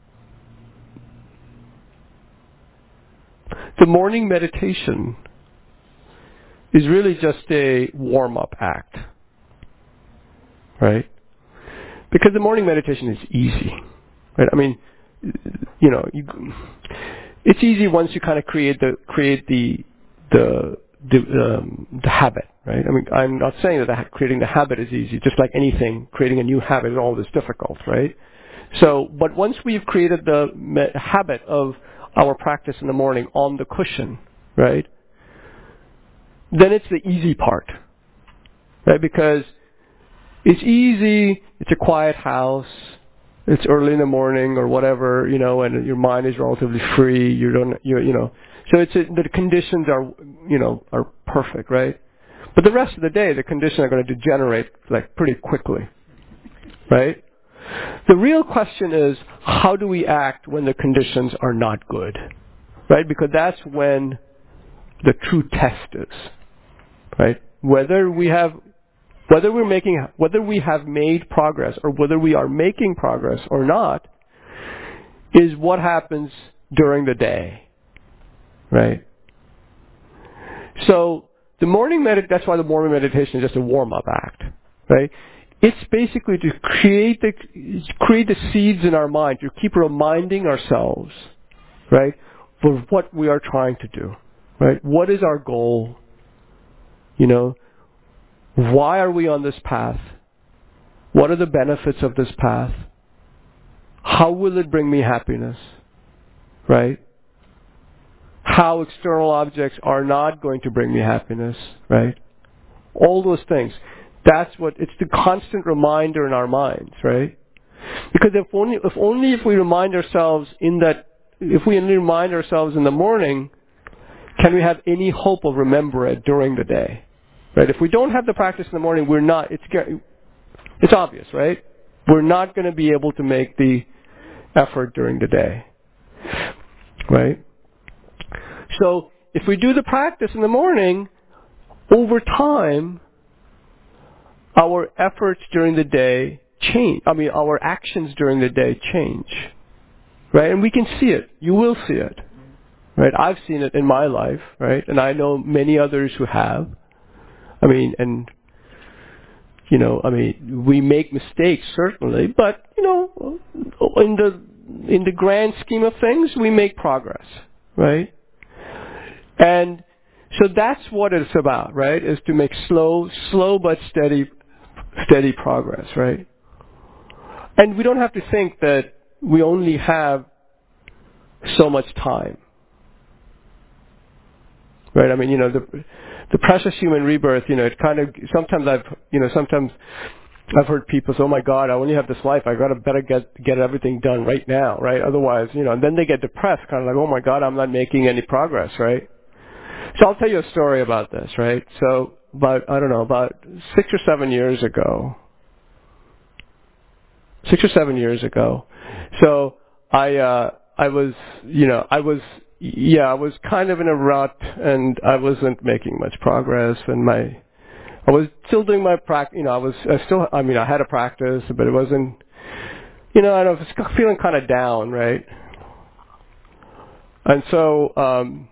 the morning meditation is really just a warm-up act, right? Because the morning meditation is easy, right? I mean, you know, you, it's easy once you kind of create the create the the the, um, the habit, right? I mean, I'm not saying that the, creating the habit is easy. Just like anything, creating a new habit is always difficult, right? So, but once we've created the me- habit of our practice in the morning on the cushion, right? Then it's the easy part, right? Because it's easy. It's a quiet house. It's early in the morning or whatever, you know, and your mind is relatively free. You don't, you you know, so it's a, the conditions are, you know, are perfect, right? But the rest of the day, the conditions are going to degenerate like pretty quickly, right? The real question is, how do we act when the conditions are not good, right? Because that's when the true test is, right? Whether we have Whether we're making, whether we have made progress or whether we are making progress or not, is what happens during the day, right? So the morning medit that's why the morning meditation is just a warm-up act, right? It's basically to create the create the seeds in our mind, to keep reminding ourselves, right, for what we are trying to do, right? What is our goal? You know, why are we on this path? What are the benefits of this path? How will it bring me happiness? Right? How external objects are not going to bring me happiness, right? All those things. That's what, it's the constant reminder in our minds, right? Because if only if only if we remind ourselves in that, if we only remind ourselves in the morning, can we have any hope of remember it during the day, right? If we don't have the practice in the morning, we're not, it's, it's obvious, right? We're not going to be able to make the effort during the day, right? So if we do the practice in the morning, over time, our efforts during the day change. I mean, our actions during the day change, right? And we can see it. You will see it, right? I've seen it in my life, right? And I know many others who have. I mean, and, you know, I mean, we make mistakes, certainly, but, you know, in the, in the grand scheme of things, we make progress, right? And so that's what it's about, right? Is to make slow, slow but steady, steady progress, right? And we don't have to think that we only have so much time, right? I mean, you know, the the precious human rebirth. You know, it kind of sometimes I've, you know, sometimes I've heard people say, "Oh my God, I only have this life. I gotta better get get everything done right now, right? Otherwise, you know." And then they get depressed, kind of like, "Oh my God, I'm not making any progress, right?" So I'll tell you a story about this, right? So about, I don't know, about six or seven years ago, six or seven years ago, so I, uh, I was, you know, I was, yeah, I was kind of in a rut and I wasn't making much progress and my, I was still doing my practice, you know, I was I still, I mean, I had a practice, but it wasn't, you know, I was feeling kind of down, right? And so, um,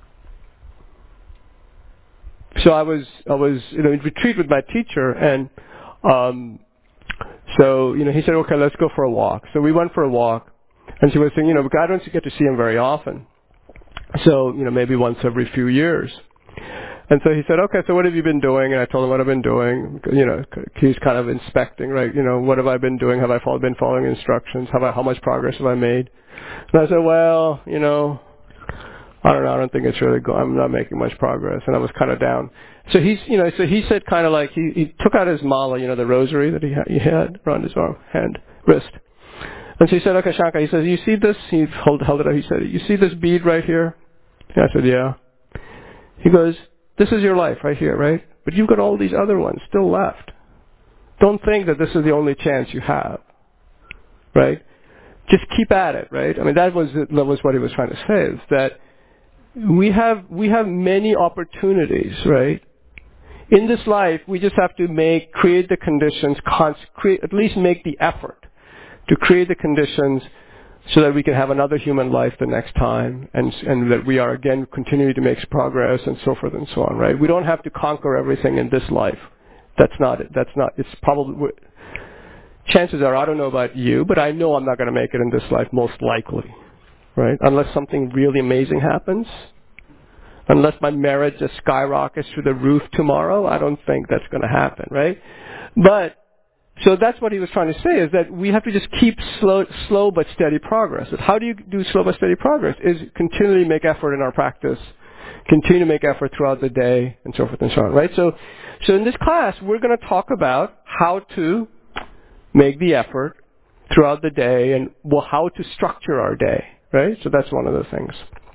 So I was, I was, you know, in retreat with my teacher, and um, so, you know, he said, "Okay, let's go for a walk." So we went for a walk, and she was saying, you know, I don't get to see him very often, so, you know, maybe once every few years. And so he said, "Okay, so what have you been doing?" And I told him what I've been doing. You know, he's kind of inspecting, right? You know, what have I been doing? Have I follow, been following instructions? Have I, how much progress have I made? And I said, "Well, you know, I don't know, I don't think it's really going, I'm not making much progress." And I was kind of down. So he's, you know, so he said kind of like, he, he took out his mala, you know, the rosary that he, ha- he had around his arm, hand, wrist. And so he said, "Okay, Shankar," he says, "You see this?" He held, held it up, he said, "You see this bead right here?" And I said, "Yeah." He goes, "This is your life right here, right? But you've got all these other ones still left. Don't think that this is the only chance you have, right? Just keep at it, right?" I mean, that was, that was what he was trying to say, is that We have we have many opportunities, right? In this life, we just have to make create the conditions, cons- create, at least make the effort to create the conditions so that we can have another human life the next time, and and that we are again continuing to make progress and so forth and so on, right? We don't have to conquer everything in this life. That's not it. That's not. It's probably. Chances are, I don't know about you, but I know I'm not going to make it in this life, most likely. Right? Unless something really amazing happens, unless my merit just skyrockets through the roof tomorrow, I don't think that's going to happen, right? But, so that's what he was trying to say, is that we have to just keep slow, slow but steady progress. How do you do slow but steady progress? Is continually make effort in our practice, continue to make effort throughout the day, and so forth and so on, right? So, so in this class, we're going to talk about how to make the effort throughout the day and well, how to structure our day. Right? So that's one of the things.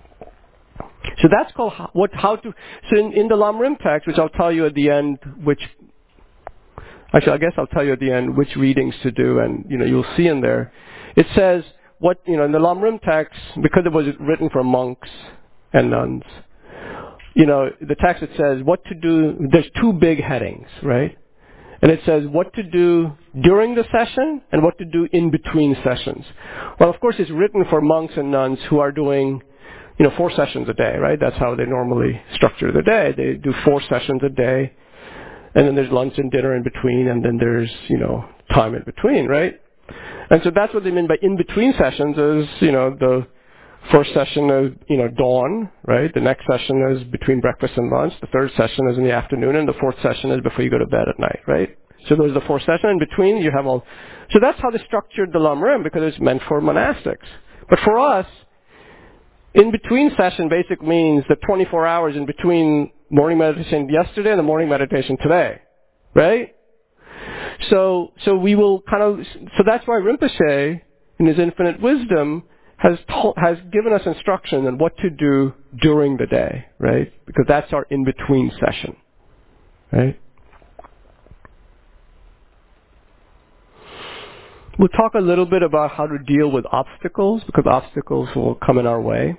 So that's called how, what, how to, so in, in the Lamrim text, which I'll tell you at the end, which, actually I guess I'll tell you at the end which readings to do, and, you know, you'll see in there, it says, what, you know, in the Lamrim text, because it was written for monks and nuns, you know, the text it says what to do, there's two big headings, right? And it says what to do during the session and what to do in between sessions. Well, of course, it's written for monks and nuns who are doing, you know, four sessions a day, right? That's how they normally structure their day. They do four sessions a day, and then there's lunch and dinner in between, and then there's, you know, time in between, right? And so that's what they mean by in between sessions is, you know, the First session is, you know, dawn, right? The next session is between breakfast and lunch. The third session is in the afternoon, and the fourth session is before you go to bed at night, right? So those are the four sessions. In between, you have all. So that's how they structured the Lamrim, because it's meant for monastics. But for us, in between session basically means the twenty-four hours in between morning meditation yesterday and the morning meditation today, right? So, so we will kind of. So that's why Rinpoche, in his infinite wisdom, has to, has given us instruction on what to do during the day, right? Because that's our in-between session, right? We'll talk a little bit about how to deal with obstacles, because obstacles will come in our way.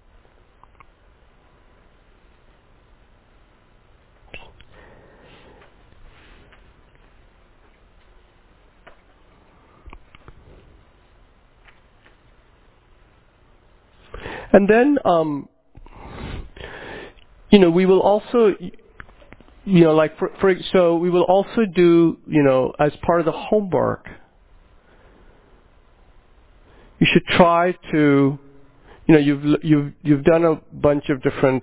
And then, um, you know, we will also, you know, like, for, for, so we will also do, you know, as part of the homework, you should try to, you know, you've, you've, you've done a bunch of different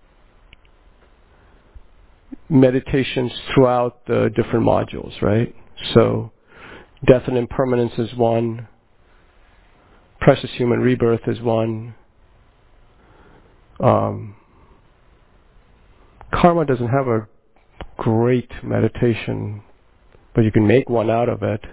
meditations throughout the different modules, right? So, death and impermanence is one, precious human rebirth is one. Um, karma doesn't have a great meditation, but you can make one out of it.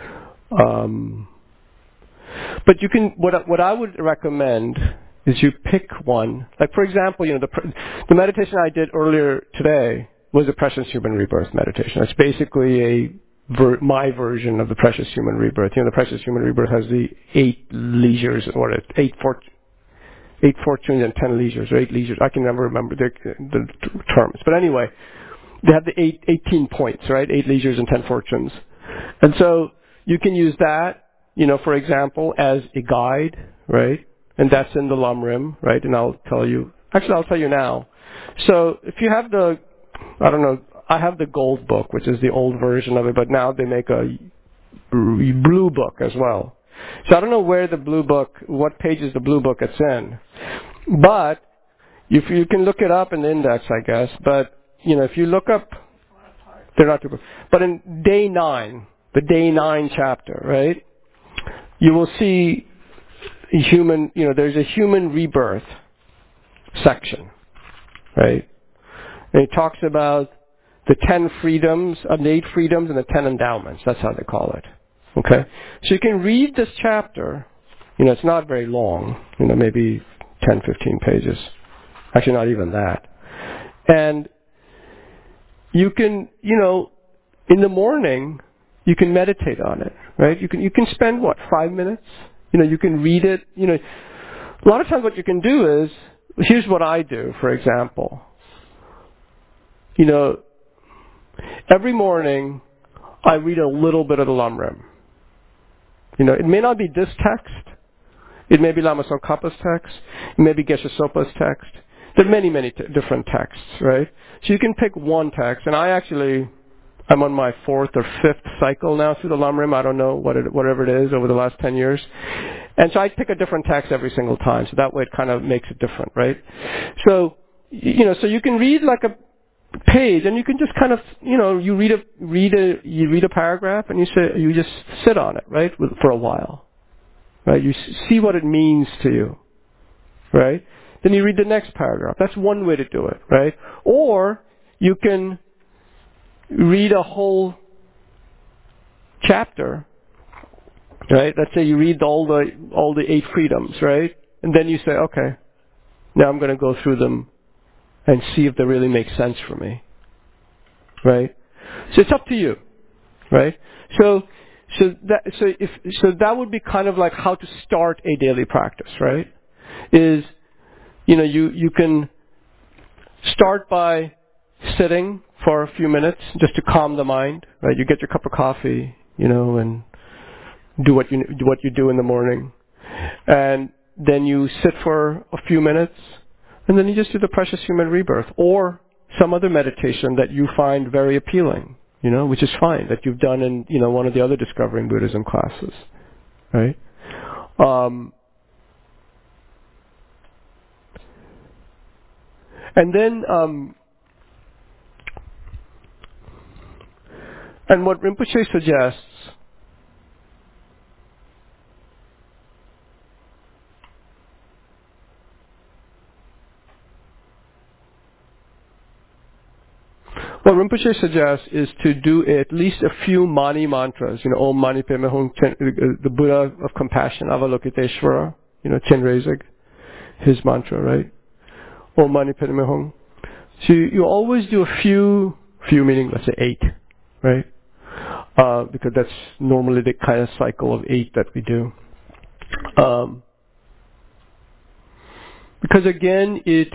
Um, but you can. What what I would recommend is you pick one. Like, for example, you know, the the meditation I did earlier today was a precious human rebirth meditation. It's basically a ver, my version of the precious human rebirth. You know, the precious human rebirth has the eight leisures or eight fortunes. Eight fortunes and ten leisures, or eight leisures. I can never remember the, the terms. But anyway, they have the eight, eighteen points, right? Eight leisures and ten fortunes. And so you can use that, you know, for example, as a guide, right? And that's in the Lamrim, right? And I'll tell you, actually I'll tell you now. So if you have the, I don't know, I have the gold book, which is the old version of it, but now they make a blue book as well. So I don't know where the blue book, what pages the blue book it's in. But if you can look it up in the index, I guess. But, you know, if you look up, they're not too, but in day nine, the day nine chapter, right, you will see human, you know, there's a human rebirth section, right? And it talks about the ten freedoms, uh, the eight freedoms and the ten endowments. That's how they call it. Okay? So you can read this chapter. You know, it's not very long. You know, maybe ten, fifteen pages. Actually, not even that. And you can, you know, in the morning, you can meditate on it, right? You can, you can spend, what, five minutes? You know, you can read it. You know, a lot of times what you can do is, here's what I do, for example. You know, every morning, I read a little bit of the Lamrim. You know, it may not be this text. It may be Lama Tsongkhapa's text. It may be Geshe Sopa's text. There are many, many t- different texts, right? So you can pick one text. And I actually, I'm on my fourth or fifth cycle now through the Lamrim. I don't know what it, whatever it is over the last ten years. And so I pick a different text every single time. So that way it kind of makes it different, right? So, you know, so you can read like a page, and you can just kind of, you know, you read a read a you read a paragraph, and you say you just sit on it, right, for a while, right? You see what it means to you, right? Then you read the next paragraph. That's one way to do it, right? Or you can read a whole chapter, right? Let's say you read all the all the eight freedoms, right? And then you say, okay, now I'm going to go through them and see if they really make sense for me, right? So it's up to you, right? So, so that so if so that would be kind of like how to start a daily practice, right? Is, you know, you you can start by sitting for a few minutes just to calm the mind, right? You get your cup of coffee, you know, and do what you do what you do in the morning, and then you sit for a few minutes. And then you just do the precious human rebirth, or some other meditation that you find very appealing, you know, which is fine, that you've done in, you know, one of the other Discovering Buddhism classes, right? Um, And then, um, and what Rinpoche suggests What Rinpoche suggests is to do at least a few Mani mantras, you know, Om Mani Padme Hum, the Buddha of Compassion, Avalokiteshvara, you know, Chenrezig, his mantra, right? Om Mani Padme Hum. So you, you always do a few, few meaning, let's say eight, right? Uh, because that's normally the kind of cycle of eight that we do. Um, because again, it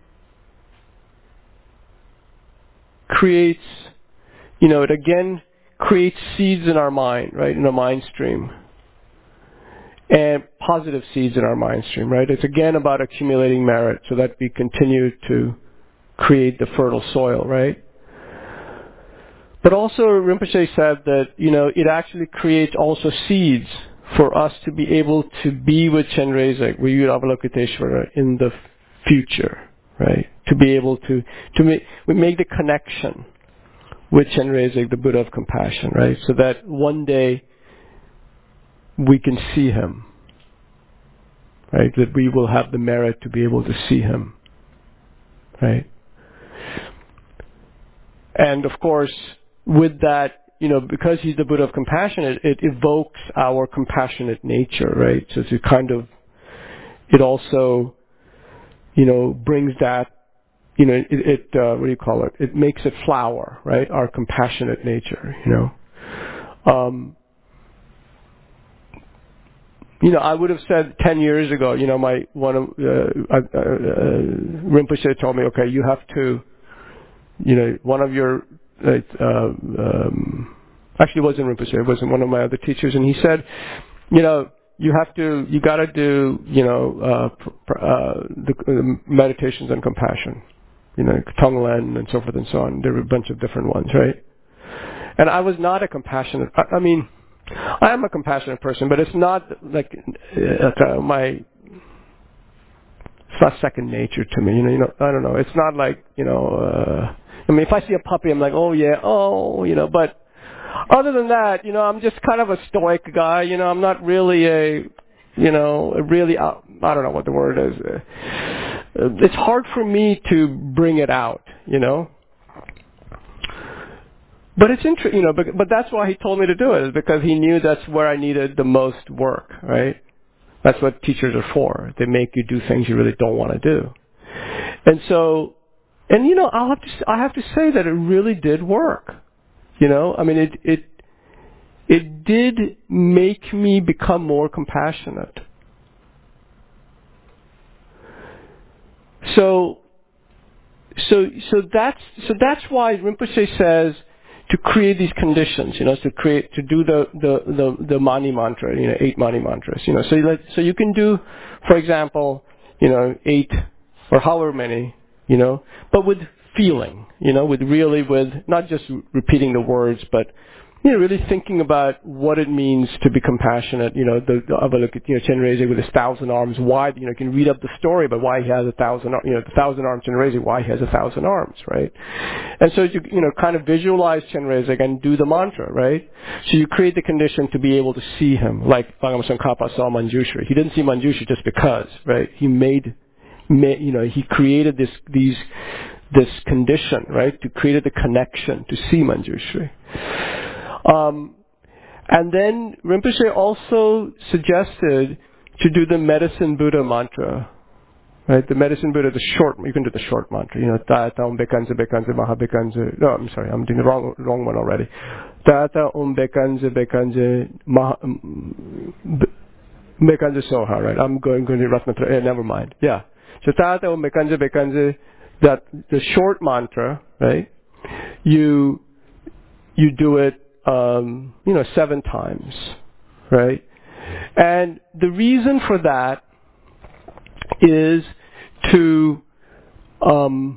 creates, you know, it again creates seeds in our mind, right, in our mind stream. And positive seeds in our mind stream, right? It's again about accumulating merit so that we continue to create the fertile soil, right? But also Rinpoche said that, you know, it actually creates also seeds for us to be able to be with Chenrezig, with Avalokiteshvara in the future, right? To be able to, to make, we make the connection with Chenrezig, the Buddha of Compassion, right? So that one day we can see him, right? That we will have the merit to be able to see him, right? And of course, with that, you know, because he's the Buddha of Compassion, it, it evokes our compassionate nature, right? So to kind of, it also, you know, brings that, you know, it, it uh, what do you call it? It makes it flower, right? Our compassionate nature, you know. Um, you know, I would have said ten years ago, you know, my one of uh, uh, uh, Rinpoche told me, okay, you have to, you know, one of your uh, um, actually it wasn't Rinpoche, it wasn't one of my other teachers, and he said, you know, you have to, you got to do, you know, uh, pr- uh, the uh, meditations on compassion, you know, Tonglen and so forth and so on. There were a bunch of different ones, right? And I was not a compassionate. I, I mean, I am a compassionate person, but it's not like uh, my. It's not second nature to me, you know. You know, I don't know. It's not like, you know. Uh, I mean, if I see a puppy, I'm like, oh yeah, oh, you know. But other than that, you know, I'm just kind of a stoic guy. You know, I'm not really a, you know, a really. Uh, I don't know what the word is. Uh, it's hard for me to bring it out, you know. But it's interesting, you know. But, but that's why he told me to do it, is because he knew that's where I needed the most work, right? That's what teachers are for. They make you do things you really don't want to do. And so, and you know, I'll have to, I have to say that it really did work. You know, I mean, it, it, it did make me become more compassionate. So, so, so that's, so that's why Rinpoche says to create these conditions, you know, to create, to do the, the, the, the Mani mantra, you know, eight Mani mantras, you know, so you let, so you can do, for example, you know, eight or however many, you know, but with feeling, you know, with really, with not just repeating the words, but, you know, really thinking about what it means to be compassionate, you know, the, the Avalokiteshvara, you know, Chenrezig with his thousand arms, why, you know, you can read up the story about why he has a thousand, you know, the thousand arms Chenrezig, why he has a thousand arms, right? And so you, you know, kind of visualize Chenrezig and do the mantra, right? So you create the condition to be able to see him, like Lagama Tsongkhapa saw Manjushri. He didn't see Manjushri just because, right? He made, made, you know, he created this, these, this condition, right? To create the connection to see Manjushri. Um, and then Rinpoche also suggested to do the Medicine Buddha mantra, right? The Medicine Buddha, the short, you can do the short mantra, you know, Tata Om Bekanze Bekanze Maha Bekanze, no, I'm sorry, I'm doing the wrong, wrong one already. Tata Om Bekanze Bekanze Maha, Bekanze Soha, right? I'm going, going to Ratnatra, eh, never mind, yeah. So Tata Om Bekanze Bekanze, that, the short mantra, right? You, you do it, Um, you know, seven times, right? And the reason for that is to um,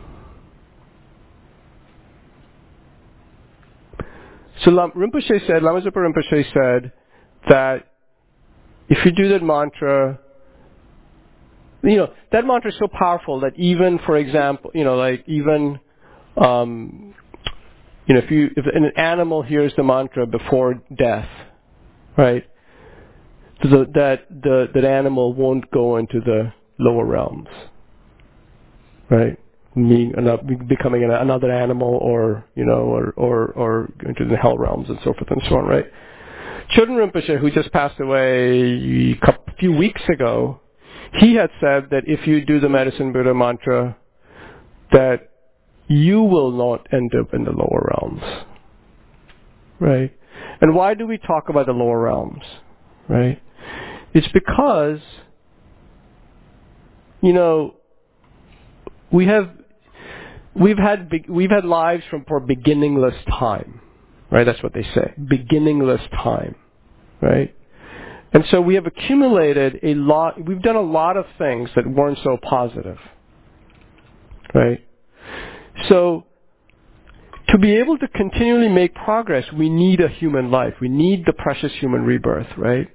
so Lam, Rinpoche said, Lama Zopa Rinpoche said that if you do that mantra you know, that mantra is so powerful that even, for example, you know, like even, um, you know, if you if an animal hears the mantra before death, right, so that the that animal won't go into the lower realms, right, being becoming another animal, or you know, or or or into the hell realms and so forth and so on, right? Chöden Rinpoche, who just passed away a few weeks ago, he had said that if you do the Medicine Buddha mantra, that you will not end up in the lower realms, right? And why do we talk about the lower realms, right? It's because, you know, we have we've had we've had lives from for beginningless time, right? That's what they say, beginningless time, right? And so we have accumulated a lot. We've done a lot of things that weren't so positive, right? So to be able to continually make progress, we need a human life. We need the precious human rebirth, right?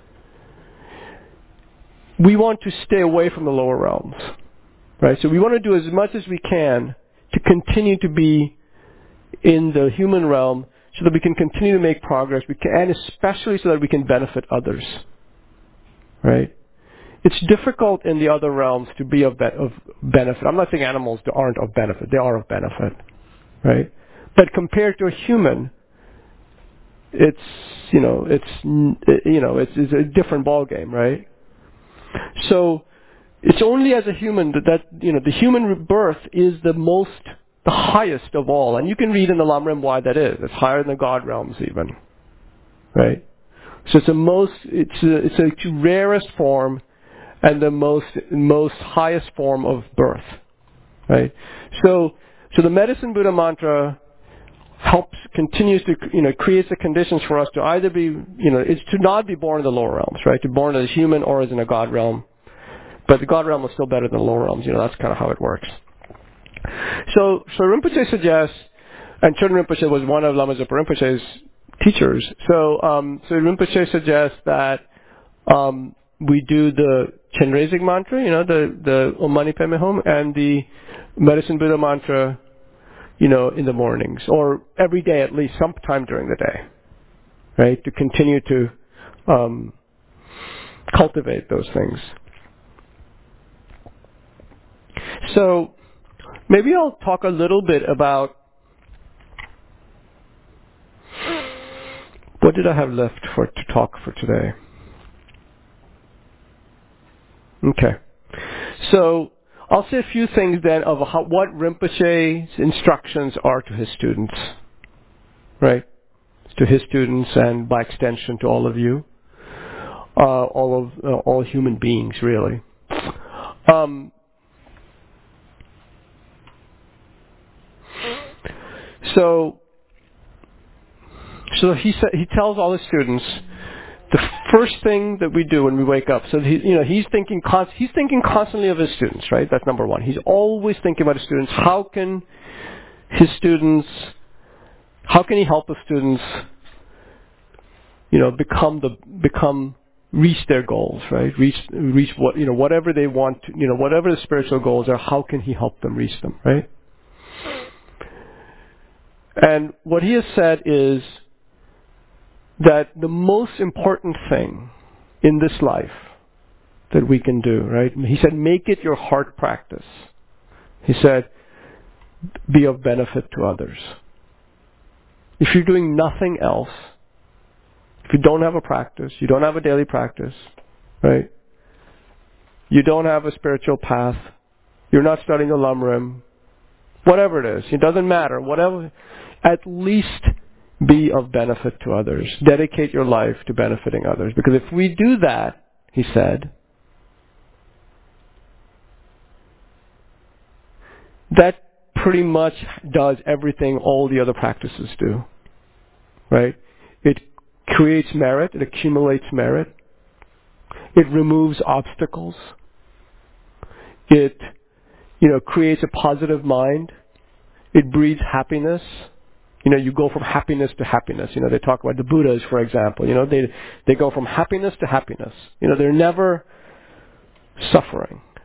We want to stay away from the lower realms, right? So we want to do as much as we can to continue to be in the human realm so that we can continue to make progress, we can, and especially so that we can benefit others, right? It's difficult in the other realms to be of, be- of benefit. I'm not saying animals aren't of benefit. They are of benefit, right? But compared to a human, it's, you know, it's, you know, it's, it's a different ballgame, right? So it's only as a human that, that, you know, the human birth is the most, the highest of all. And you can read in the Lamrim why that is. It's higher than the God realms even, right? So it's the most, it's a, it's a rarest form and the most, most highest form of birth, right? So, so the Medicine Buddha mantra helps, continues to, you know, creates the conditions for us to either be, you know, it's to not be born in the lower realms, right? To be born as a human or as in a God realm. But the God realm is still better than the lower realms, you know, that's kind of how it works. So, so Rinpoche suggests, and Chöden Rinpoche was one of Lama Zopa Rinpoche's teachers. So, um, so Rinpoche suggests that um, we do the Chenrezig mantra, you know, the the Om Mani Padme Hum, and the Medicine Buddha mantra, you know, in the mornings or every day at least, sometime during the day, right? To continue to um, cultivate those things. So maybe I'll talk a little bit about what did I have left for to talk for today. Okay, so I'll say a few things then of how, what Rinpoche's instructions are to his students, right? To his students and by extension to all of you, uh, all of uh, all human beings, really. Um, so, so he sa- he tells all his students, the first thing that we do when we wake up, so he, you know, he's thinking const- he's thinking constantly of his students, right? That's number one. He's always thinking about his students. How can his students, how can he help the students, you know, become the become reach their goals, right? Reach reach what you know whatever they want, to, you know, whatever the spiritual goals are. How can he help them reach them, right? And what he has said is that the most important thing in this life that we can do, right? He said, make it your heart practice. He said, be of benefit to others. If you're doing nothing else, if you don't have a practice, you don't have a daily practice, right? You don't have a spiritual path, you're not studying the Lamrim, whatever it is, it doesn't matter, whatever, at least be of benefit to others. Dedicate your life to benefiting others. Because if we do that, he said, that pretty much does everything all the other practices do. Right? It creates merit, it accumulates merit, it removes obstacles, it, you know, creates a positive mind, it breeds happiness. You know, you go from happiness to happiness. You know, they talk about the Buddhas, for example. You know, they they go from happiness to happiness. You know, they're never suffering.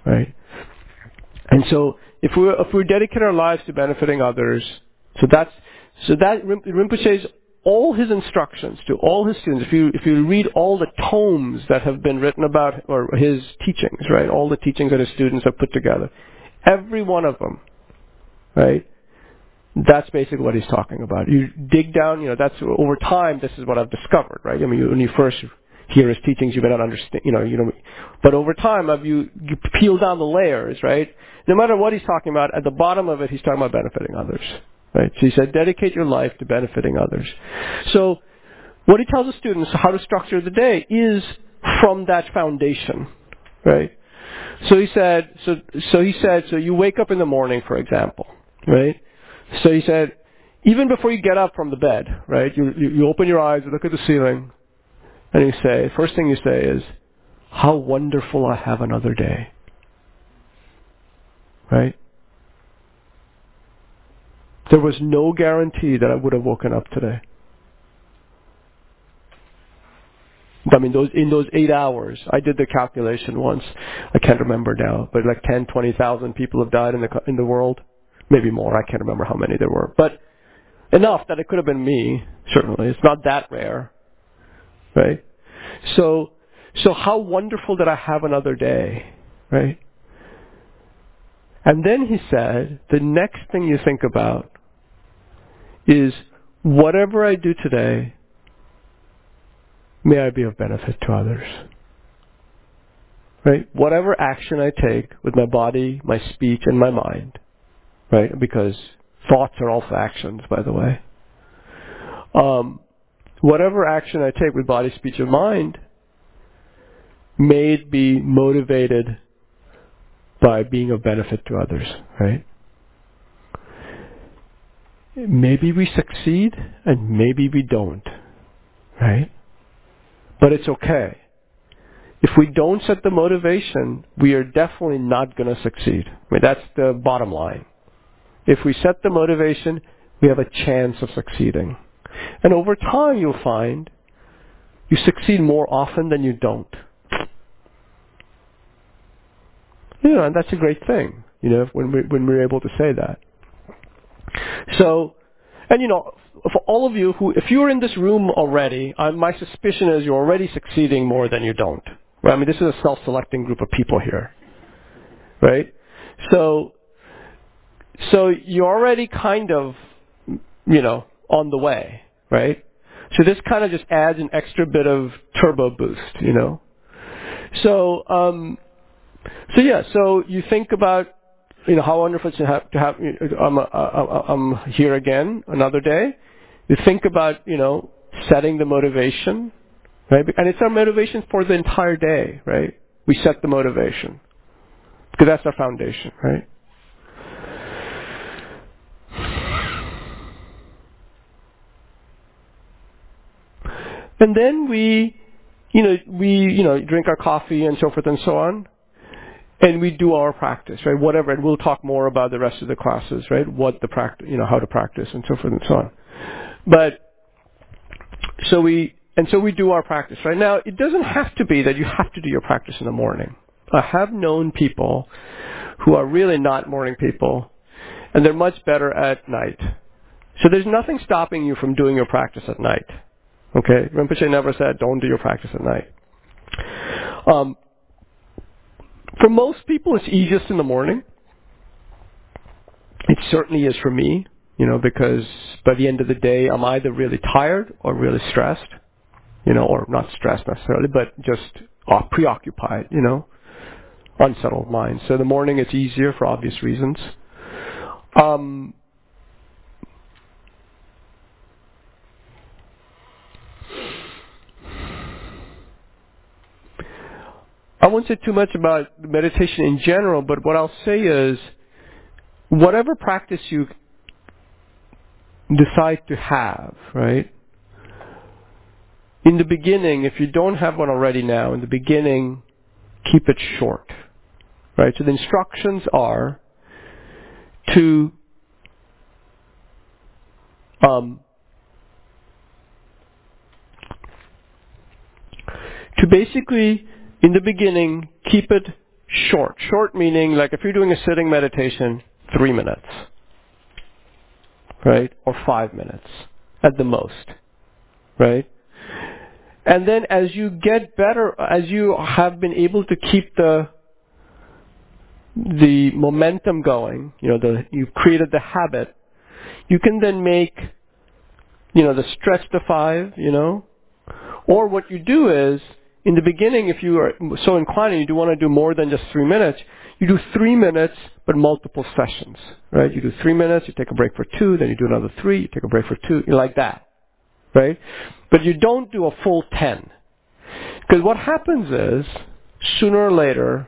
right? And so if we if we dedicate our lives to benefiting others, so that's so that Rinpoche's all his instructions to all his students. If you if you read all the tomes that have been written about or his teachings, right, all the teachings that his students have put together, every one of them, right, that's basically what he's talking about. You dig down, you know, that's over time. This is what I've discovered, right? I mean, you, when you first hear his teachings, you may not understand, you know, you know, but over time, if you, you peel down the layers, right? No matter what he's talking about, at the bottom of it, he's talking about benefiting others, right? So he said, dedicate your life to benefiting others. So what he tells the students how to structure the day is from that foundation, right? So he said, so so he said, so you wake up in the morning, for example, right? So he said, even before you get up from the bed, right? You you, you open your eyes, you look at the ceiling, and you say, first thing you say is, how wonderful I have another day. Right? There was no guarantee that I would have woken up today. I mean, those in those eight hours, I did the calculation once. I can't remember now, but like ten, twenty thousand people have died in the in the world. Maybe more. I can't remember how many there were. But enough that it could have been me, certainly. It's not that rare. Right? So, so how wonderful that I have another day, right? And then he said, the next thing you think about is, whatever I do today, may I be of benefit to others. Right? Whatever action I take with my body, my speech, and my mind, right? Because thoughts are also actions, by the way. Um, whatever action I take with body, speech, and mind, may it be motivated by being of benefit to others, right? Maybe we succeed and maybe we don't, right? But it's okay. If we don't set the motivation, we are definitely not going to succeed. I mean, that's the bottom line. If we set the motivation, we have a chance of succeeding. And over time, you'll find you succeed more often than you don't. You know, and that's a great thing, you know, when we when we're able to say that. So, and you know, for all of you who, if you're in this room already, uh, my suspicion is you're already succeeding more than you don't. Right? I mean, this is a self-selecting group of people here, right? So, so you're already kind of, you know, on the way, right? So this kind of just adds an extra bit of turbo boost, you know. So, um, so yeah, so you think about, you know, how wonderful it's to have, to have I'm, I'm here again another day. You think about, you know, setting the motivation, right? And it's our motivation for the entire day, right? We set the motivation because that's our foundation, right? And then we, you know, we, you know, drink our coffee and so forth and so on. And we do our practice, right? Whatever, and we'll talk more about the rest of the classes, right? What the practice, you know, how to practice, and so forth and so on. But so we, and so we do our practice, right? Now, it doesn't have to be that you have to do your practice in the morning. I have known people who are really not morning people, and they're much better at night. So there's nothing stopping you from doing your practice at night. Okay, Rinpoche never said don't do your practice at night. Um, For most people, it's easiest in the morning. It certainly is for me, you know, because by the end of the day, I'm either really tired or really stressed, you know, or not stressed necessarily, but just uh, preoccupied, you know, unsettled mind. So the morning, it's easier for obvious reasons. Um, I won't say too much about meditation in general, but what I'll say is, whatever practice you decide to have, right? In the beginning, if you don't have one already now, in the beginning, keep it short, right? So the instructions are to um, to basically, in the beginning, keep it short. Short meaning, like if you're doing a sitting meditation, three minutes, right? Or five minutes at the most, right? And then as you get better, as you have been able to keep the the momentum going, you know, the you've created the habit, you can then make, you know, the stretch to five, you know. Or what you do is, in the beginning, if you are so inclined and you do want to do more than just three minutes, you do three minutes but multiple sessions, right? You do three minutes, you take a break for two, then you do another three, you take a break for two, you know, like that, right? But you don't do a full ten. Because what happens is, sooner or later,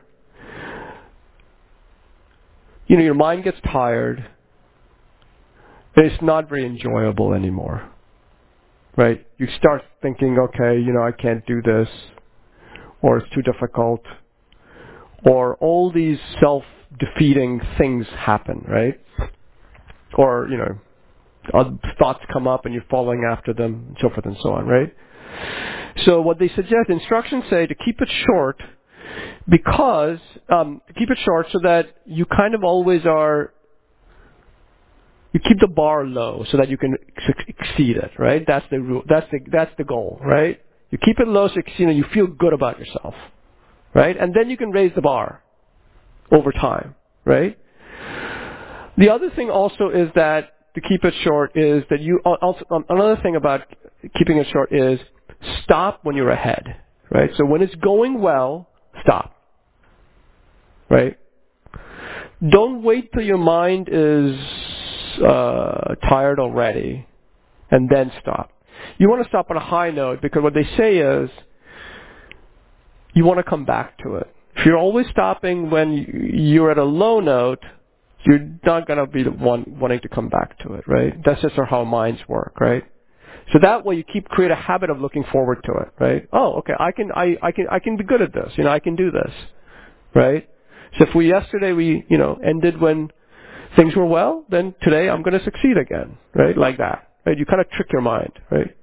you know, your mind gets tired, and it's not very enjoyable anymore, right? You start thinking, okay, you know, I can't do this, or it's too difficult, or all these self-defeating things happen, right? Or, you know, other thoughts come up and you're following after them, and so forth and so on, right? So what they suggest, instructions say to keep it short, because, um, to keep it short so that you kind of always are, you keep the bar low so that you can ex- exceed it, right? That's the rule, that's the, that's the goal, right? You keep it low so you exceed it and you feel good about yourself, right? And then you can raise the bar over time, right? The other thing also is that, to keep it short, is that you, also, another thing about keeping it short is stop when you're ahead, right? So when it's going well, stop, right? Don't wait till your mind is uh, tired already and then stop. You want to stop on a high note, because what they say is you want to come back to it. If you're always stopping when you're at a low note, you're not going to be the one wanting to come back to it, right? That's just how minds work, right? So that way you keep create a habit of looking forward to it, right? Oh, okay, I can I, I can I can be good at this. You know, I can do this, right? So if we yesterday we you know ended when things were well, then today I'm going to succeed again, right? Like that, right? You kind of trick your mind, right?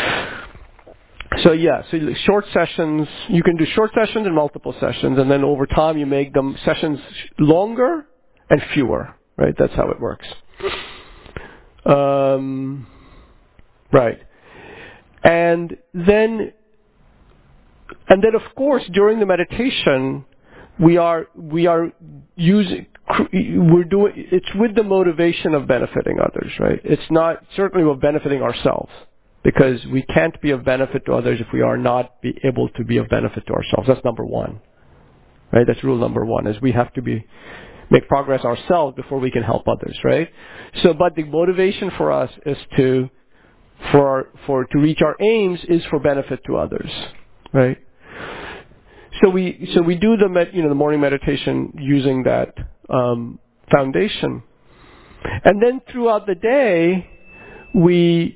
So yeah, so short sessions, you can do short sessions and multiple sessions, and then over time you make them sessions longer and fewer, right? That's how it works. Um, right. And then, and then of course during the meditation, we are, we are using, we're doing, it's with the motivation of benefiting others, right? It's not, certainly we're benefiting ourselves, because we can't be of benefit to others if we are not be able to be of benefit to ourselves. That's number one, right? That's rule number one, is we have to be, make progress ourselves before we can help others, right? So, but the motivation for us is to, for, for, to reach our aims is for benefit to others, right? So we, so we do the, med, you know, the morning meditation using that, um, foundation. And then throughout the day, we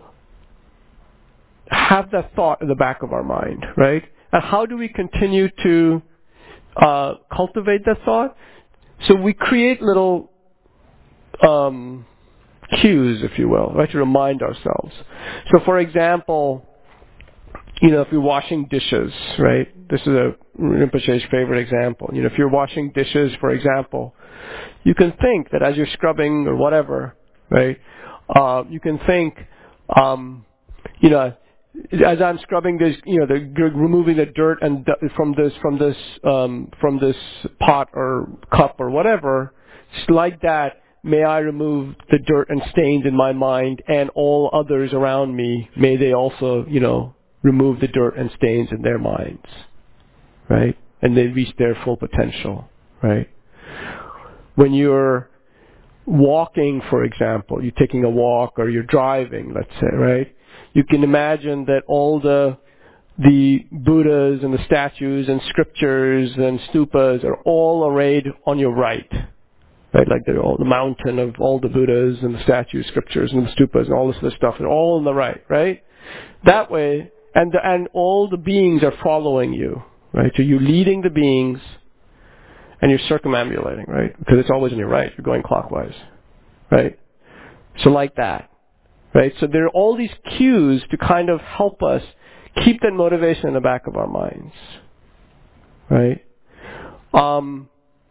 have that thought in the back of our mind, right? And how do we continue to, uh, cultivate that thought? So we create little um, cues, if you will, right, to remind ourselves. So, for example, you know, if you're washing dishes, right? This is a Rinpoche's favorite example. You know, if you're washing dishes, for example, you can think that as you're scrubbing or whatever, right? Uh, you can think, um, you know, as I'm scrubbing this, you know, the, removing the dirt and from this, from this, um, from this pot or cup or whatever, just like that, may I remove the dirt and stains in my mind, and all others around me, may they also, you know, remove the dirt and stains in their minds, right? And they reach their full potential, right? When you're walking, for example, you're taking a walk or you're driving, let's say, right? You can imagine that all the the Buddhas and the statues and scriptures and stupas are all arrayed on your right, right? Like they're all the mountain of all the Buddhas and the statues, scriptures and the stupas and all this other stuff. They're all on the right, right? That way, and the, and all the beings are following you, right? So you're leading the beings, and you're circumambulating, right? Because it's always on your right. You're going clockwise, right? So like that. Right? So there are all these cues to kind of help us keep that motivation in the back of our minds. Right? Um,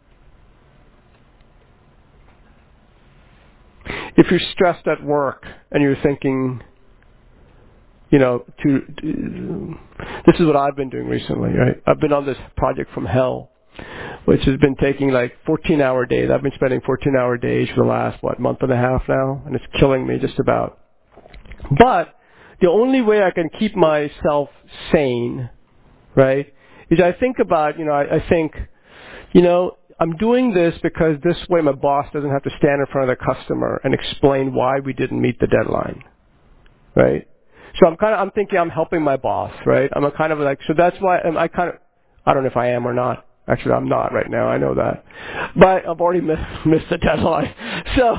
if you're stressed at work and you're thinking, you know, to, to this is what I've been doing recently, right? I've been on this project from hell, which has been taking like fourteen-hour days. I've been spending fourteen-hour days for the last, what, month and a half now, and it's killing me just about. But the only way I can keep myself sane, right, is I think about, you know, I, I think, you know, I'm doing this because this way my boss doesn't have to stand in front of the customer and explain why we didn't meet the deadline, right? So I'm kind of, I'm thinking I'm helping my boss, right? I'm a kind of like, so that's why I'm, I kind of, I don't know if I am or not. Actually, I'm not right now. I know that. But I've already missed, missed the deadline. So,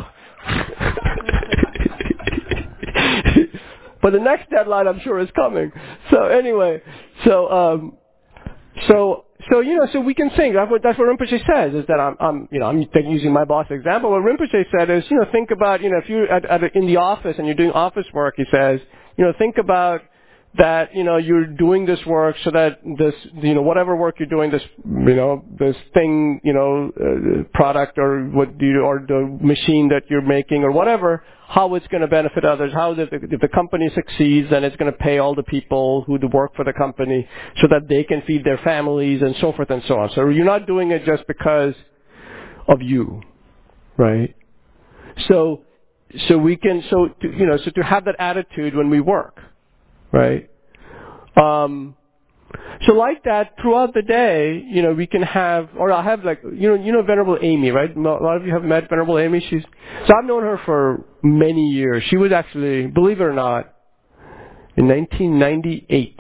but the next deadline I'm sure is coming. So anyway, so, um, so, so, you know, so we can think. That's what, that's what Rinpoche says, is that I'm, I'm, you know, I'm using my boss example. What Rinpoche said is, you know, think about, you know, if you're at, at, in the office and you're doing office work, he says, you know, think about that, you know, you're doing this work so that this, you know, whatever work you're doing, this, you know, this thing, you know, uh, product or what do you, or the machine that you're making or whatever, how it's going to benefit others, how if the, if the company succeeds, then it's going to pay all the people who do work for the company so that they can feed their families and so forth and so on. So you're not doing it just because of you, right? So, so we can, so, to, you know, so to have that attitude when we work, right? Um, so like that, throughout the day, you know, we can have, or I'll have like, you know, you know Venerable Amy, right? A lot of you have met Venerable Amy. She's, so I've known her for many years. She was actually, believe it or not, in nineteen ninety-eight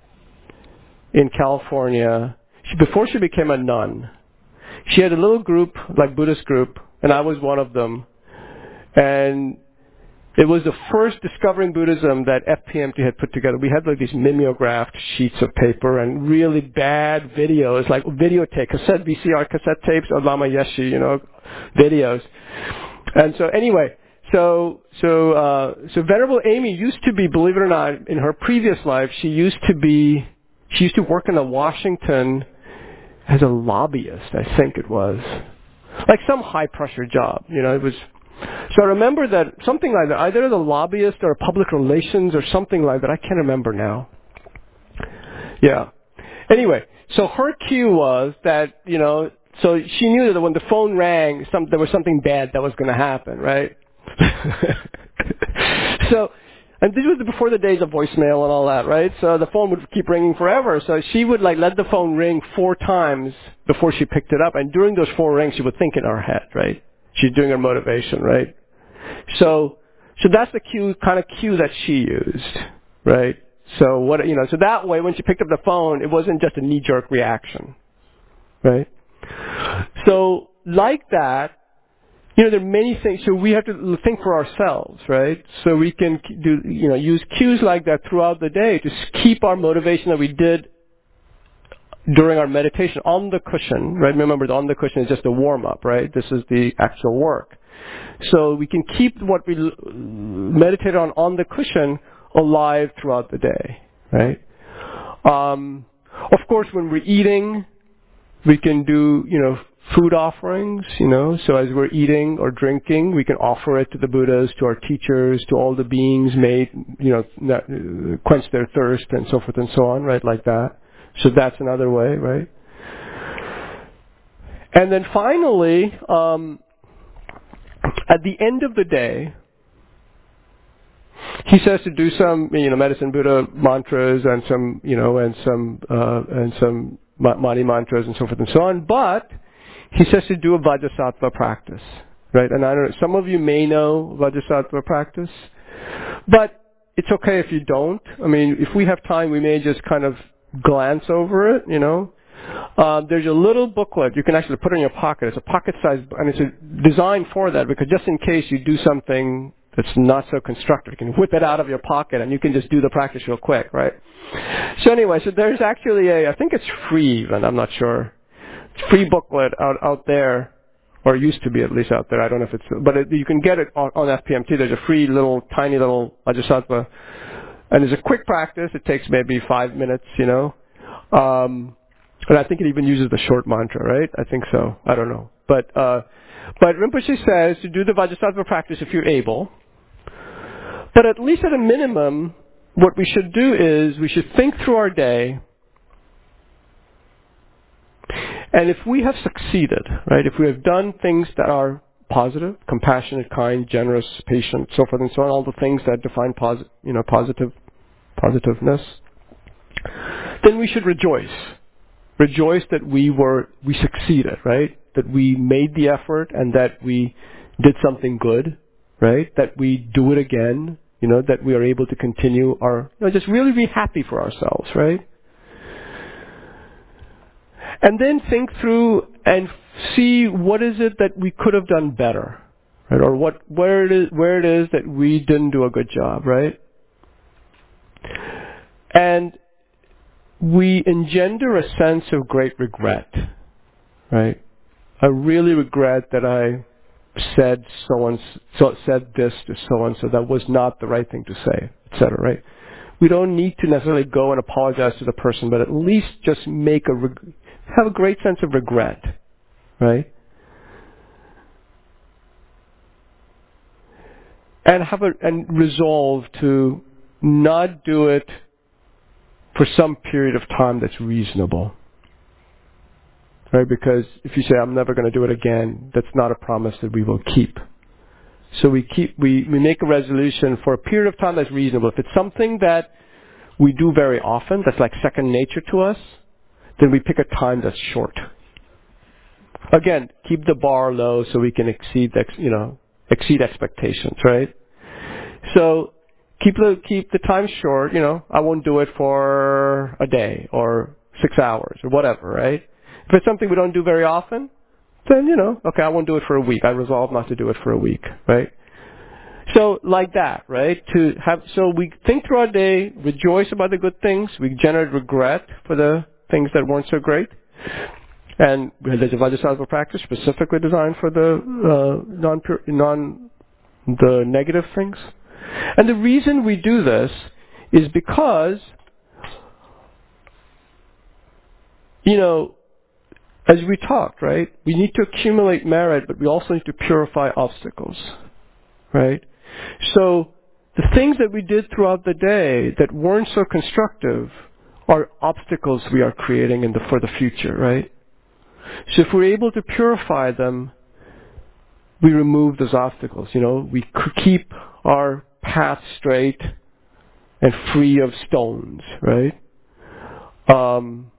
in California, she, before she became a nun, she had a little group, like Buddhist group, and I was one of them. And it was the first Discovering Buddhism that F P M T had put together. We had like these mimeographed sheets of paper and really bad videos, like videotape, cassette, V C R cassette tapes of Lama Yeshe, you know, videos. And so anyway, so so uh, so Venerable Amy used to be, believe it or not, in her previous life, she used to be, she used to work in Washington as a lobbyist, I think it was, like some high pressure job, you know, it was. So I remember that something like that, either as a lobbyist or public relations or something like that. I can't remember now. Yeah. Anyway, so her cue was that, you know, so she knew that when the phone rang, some, there was something bad that was going to happen, right? So, and this was before the days of voicemail and all that, right? So the phone would keep ringing forever. So she would like let the phone ring four times before she picked it up. And during those four rings, she would think in her head, right? She's doing her motivation, right? So, so that's the cue, kind of cue that she used, right? So what, you know, so that way when she picked up the phone, it wasn't just a knee-jerk reaction, right? So like that, you know, there are many things, so we have to think for ourselves, right? So we can do, you know, use cues like that throughout the day to keep our motivation that we did during our meditation on the cushion, right? Remember, the on the cushion is just a warm-up, right? This is the actual work. So we can keep what we meditate on on the cushion alive throughout the day, right? Um, of course, when we're eating, we can do, you know, food offerings, you know. So as we're eating or drinking, we can offer it to the Buddhas, to our teachers, to all the beings made, you know, not, uh, quench their thirst and so forth and so on, right? Like that. So that's another way, right? And then finally, um, at the end of the day, he says to do some, you know, Medicine Buddha mantras and some, you know, and some uh, and some Mani mantras and so forth and so on. But he says to do a Vajrasattva practice, right? And I don't know, some of you may know Vajrasattva practice, but it's okay if you don't. I mean, if we have time, we may just kind of glance over it, you know. Uh, there's a little booklet you can actually put in your pocket. It's a pocket-sized, and it's a, designed for that, because just in case you do something that's not so constructive, you can whip it out of your pocket and you can just do the practice real quick, right? So anyway, so there's actually a, I think it's free even, I'm not sure. It's a free booklet out, out there, or used to be at least out there. I don't know if it's, but it, you can get it on, on F P M T. There's a free little, tiny little Vajrasattva. And it's a quick practice. It takes maybe five minutes, you know. Um, And I think it even uses the short mantra, right? I think so. I don't know. But uh, but Rinpoche says to do the Vajrasattva practice if you're able. But at least at a minimum, what we should do is we should think through our day. And if we have succeeded, right, if we have done things that are positive, compassionate, kind, generous, patient, so forth and so on, all the things that define posi- you know, positive, positiveness, then we should rejoice. Rejoice that we were, we succeeded, right? That we made the effort and that we did something good, right? That we do it again, you know, that we are able to continue our, you know, just really be happy for ourselves, right? And then think through and see what is it that we could have done better, right? Or what, where it is, where it is that we didn't do a good job, right? And we engender a sense of great regret, right? I really regret that I said so and so said this to so and so. That was not the right thing to say, et cetera. Right? We don't need to necessarily go and apologize to the person, but at least just make a reg- have a great sense of regret, right? And have a and resolve to not do it for some period of time that's reasonable. Right? Because if you say, I'm never going to do it again, that's not a promise that we will keep. So we keep, we, we make a resolution for a period of time that's reasonable. If it's something that we do very often, that's like second nature to us, then we pick a time that's short. Again, keep the bar low so we can exceed, the, you know, exceed expectations, right? So, Keep the keep the time short, you know, I won't do it for a day or six hours or whatever, right? If it's something we don't do very often, then, you know, okay, I won't do it for a week. I resolve not to do it for a week, right? So, like that, right? To have, so we think through our day, rejoice about the good things, we generate regret for the things that weren't so great. And there's a Vajrasattva practice specifically designed for the uh, non non the negative things. And the reason we do this is because, you know, as we talked, right, we need to accumulate merit, but we also need to purify obstacles, right? So the things that we did throughout the day that weren't so constructive are obstacles we are creating in the, for the future, right? So if we're able to purify them, we remove those obstacles, you know, we keep our path straight and free of stones, right? Um,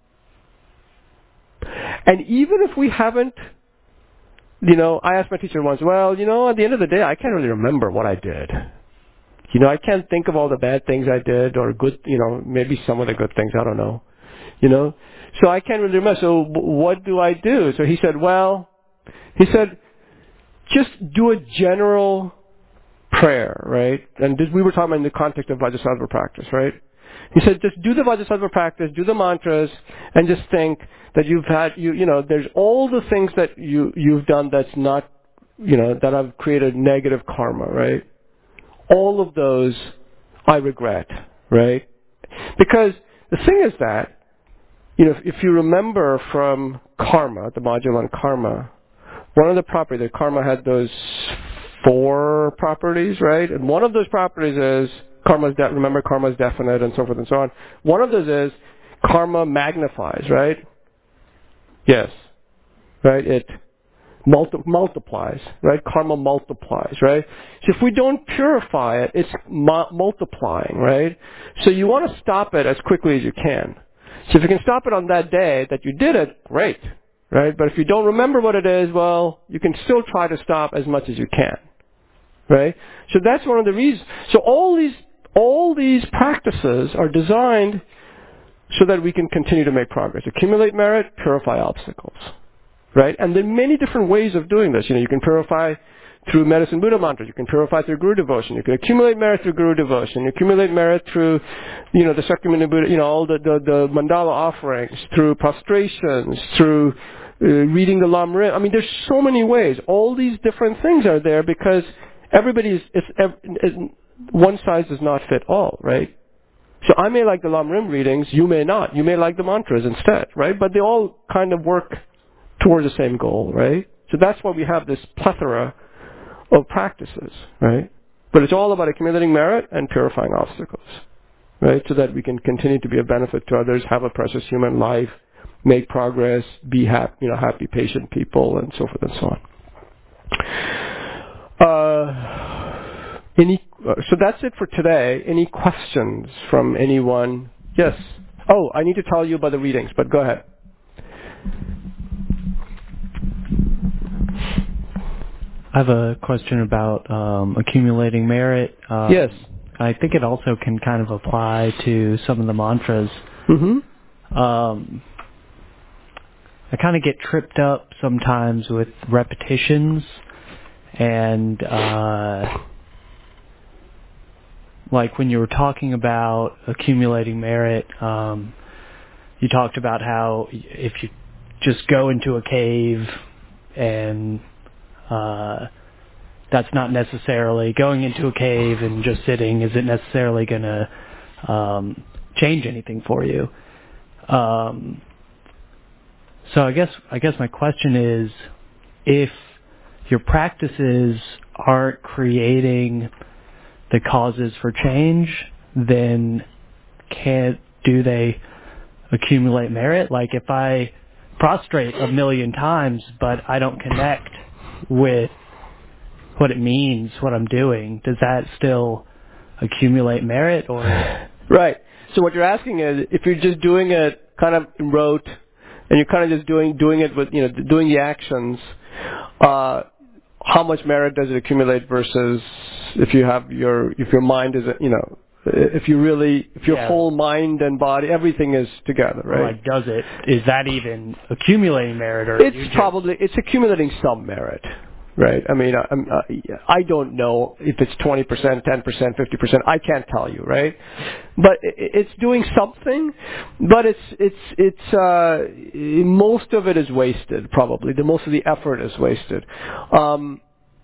and even if we haven't, you know, I asked my teacher once, well, you know, at the end of the day, I can't really remember what I did. You know, I can't think of all the bad things I did or good, you know, maybe some of the good things, I don't know. You know, so I can't really remember. So what do I do? So he said, well, he said, just do a general prayer, right? And this, we were talking in the context of Vajrasattva practice, right? He said, just do the Vajrasattva practice, do the mantras, and just think that you've had, you, you know, there's all the things that you, you've done that's not, you know, that have created negative karma, right? All of those I regret, right? Because the thing is that, you know, if, if you remember from karma, the module on karma, one of the properties, the karma had those four properties, right? And one of those properties is karma is de- remember karma is definite and so forth and so on. One of those is karma magnifies, right? Yes, right? It multi- multiplies, right? Karma multiplies, right? So if we don't purify it, it's mu- multiplying, right? So you want to stop it as quickly as you can. So if you can stop it on that day that you did it, great, right? But if you don't remember what it is, well, you can still try to stop as much as you can. Right? So that's one of the reasons. So all these all these practices are designed so that we can continue to make progress. Accumulate merit, purify obstacles. Right? And there are many different ways of doing this. You know, you can purify through medicine Buddha mantras, you can purify through Guru devotion, you can accumulate merit through Guru devotion, you accumulate merit through, you know, the Sakyamuni Buddha, you know, all the, the, the mandala offerings, through prostrations, through uh, reading the Lamrim. I mean, there's so many ways. All these different things are there because everybody is, is, is, one size does not fit all, right? So I may like the Lam Rim readings, you may not. You may like the mantras instead, right? But they all kind of work towards the same goal, right? So that's why we have this plethora of practices, right? But it's all about accumulating merit and purifying obstacles, right? So that we can continue to be a benefit to others, have a precious human life, make progress, be happy, you know, happy, patient people, and so forth and so on. Uh, any, uh, so that's it for today. Any questions from anyone? Yes. Oh, I need to tell you about the readings, but go ahead. I have a question about um, accumulating merit. Um, yes. I think it also can kind of apply to some of the mantras. Mm-hmm. Um, I kind of get tripped up sometimes with repetitions and uh, like when you were talking about accumulating merit, um, you talked about how if you just go into a cave and uh, that's not necessarily going into a cave and just sitting isn't necessarily going to um, change anything for you. Um, so I guess I guess my question is, if your practices aren't creating the causes for change, then can't do they accumulate merit? Like if I prostrate a million times but I don't connect with what it means, what I'm doing, does that still accumulate merit? Or right. So what you're asking is, if you're just doing it kind of in rote, and you're kind of just doing doing it with, you know, doing the actions, uh, how much merit does it accumulate versus if you have your if your mind is, you know, if you really if your yeah. whole mind and body, everything is together, right? Like, does it is that even accumulating merit, or it's probably it's accumulating some merit. Right. I mean, I, I don't know if it's twenty percent, ten percent, fifty percent. I can't tell you, right? But it's doing something. But it's it's it's uh, most of it is wasted. Probably the most of the effort is wasted. Um,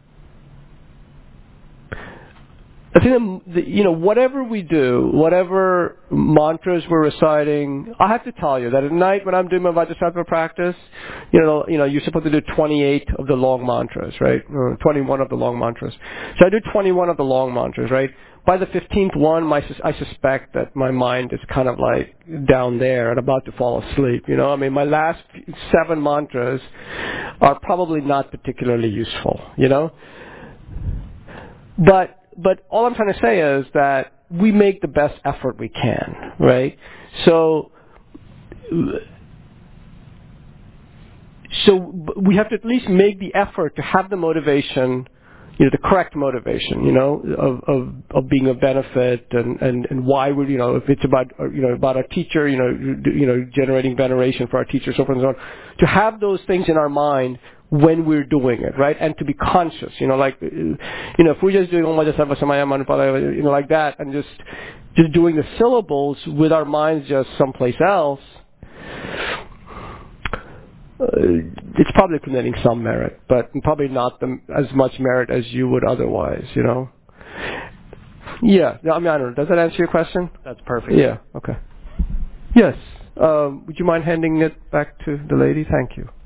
I think the, you know, whatever we do, whatever mantras we're reciting, I have to tell you that at night when I'm doing my Vajrasattva practice, you know, you know, you're supposed to do twenty-eight of the long mantras, right? Or twenty-one of the long mantras. So I do twenty-one of the long mantras, right? By the fifteenth one, my, I suspect that my mind is kind of like down there and about to fall asleep. You know, I mean, my last seven mantras are probably not particularly useful. You know, but. But all I'm trying to say is that we make the best effort we can, right? So, so we have to at least make the effort to have the motivation, you know, the correct motivation, you know, of of, of being a benefit, and, and, and why would, you know, if it's about, you know, about our teacher, you know, you know, generating veneration for our teacher, so forth and so on, to have those things in our mind when we're doing it, right? And to be conscious, you know, like, you know, if we're just doing Om Vajrasattva Samaya Manupada, you know, like that, and just just doing the syllables with our minds just someplace else, uh, it's probably accumulating some merit, but probably not the, as much merit as you would otherwise, you know. Yeah, I mean, I don't know. Does that answer your question? That's perfect. Yeah. Okay. Yes. Um, would you mind handing it back to the lady? Thank you.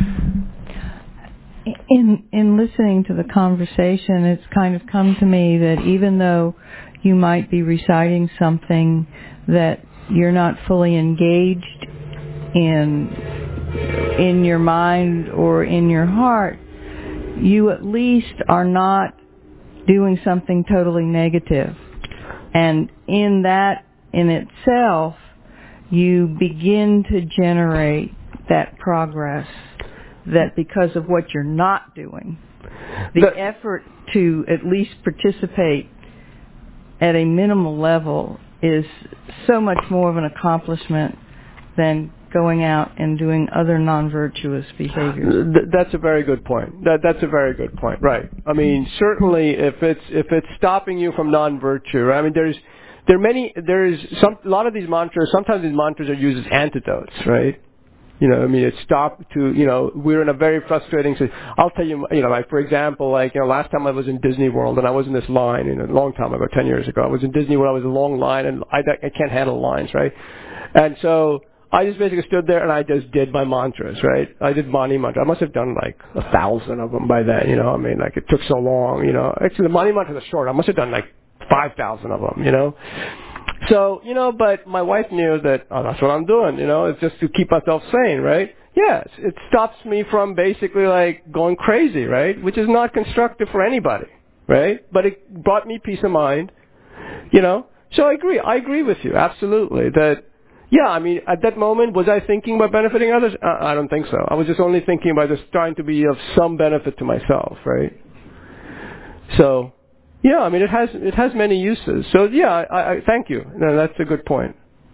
In in listening to the conversation, it's kind of come to me that even though you might be reciting something that you're not fully engaged in in your mind or in your heart, you at least are not doing something totally negative. And in that in itself, you begin to generate that progress. That because of what you're not doing, the that, effort to at least participate at a minimal level is so much more of an accomplishment than going out and doing other non-virtuous behaviors. Th- that's a very good point. That, that's a very good point, right? I mean, certainly if it's if it's stopping you from non-virtue, right? I mean, there's there are many there is some a lot of these mantras. Sometimes these mantras are used as antidotes, right? You know, I mean, it stopped to, you know, we're in a very frustrating situation. I'll tell you, you know, like, for example, like, you know, last time I was in Disney World, and I was in this line, you know, a long time ago, ten years ago, I was in Disney World, I was in a long line, and I, I can't handle lines, right? And so I just basically stood there, and I just did my mantras, right? I did Mani mantra. I must have done, like, a thousand of them by then, you know, I mean, like, it took so long, you know. Actually, the Mani mantras are short. I must have done, like, five thousand of them, you know. So, you know, but my wife knew that, oh, that's what I'm doing, you know, it's just to keep myself sane, right? Yes, it stops me from basically like going crazy, right? Which is not constructive for anybody, right? But it brought me peace of mind, you know? So I agree, I agree with you, absolutely, that, yeah, I mean, at that moment, was I thinking about benefiting others? Uh, I don't think so. I was just only thinking about just trying to be of some benefit to myself, right? So, yeah, I mean, it has it has many uses. So, yeah, I, I thank you. No, that's a good point.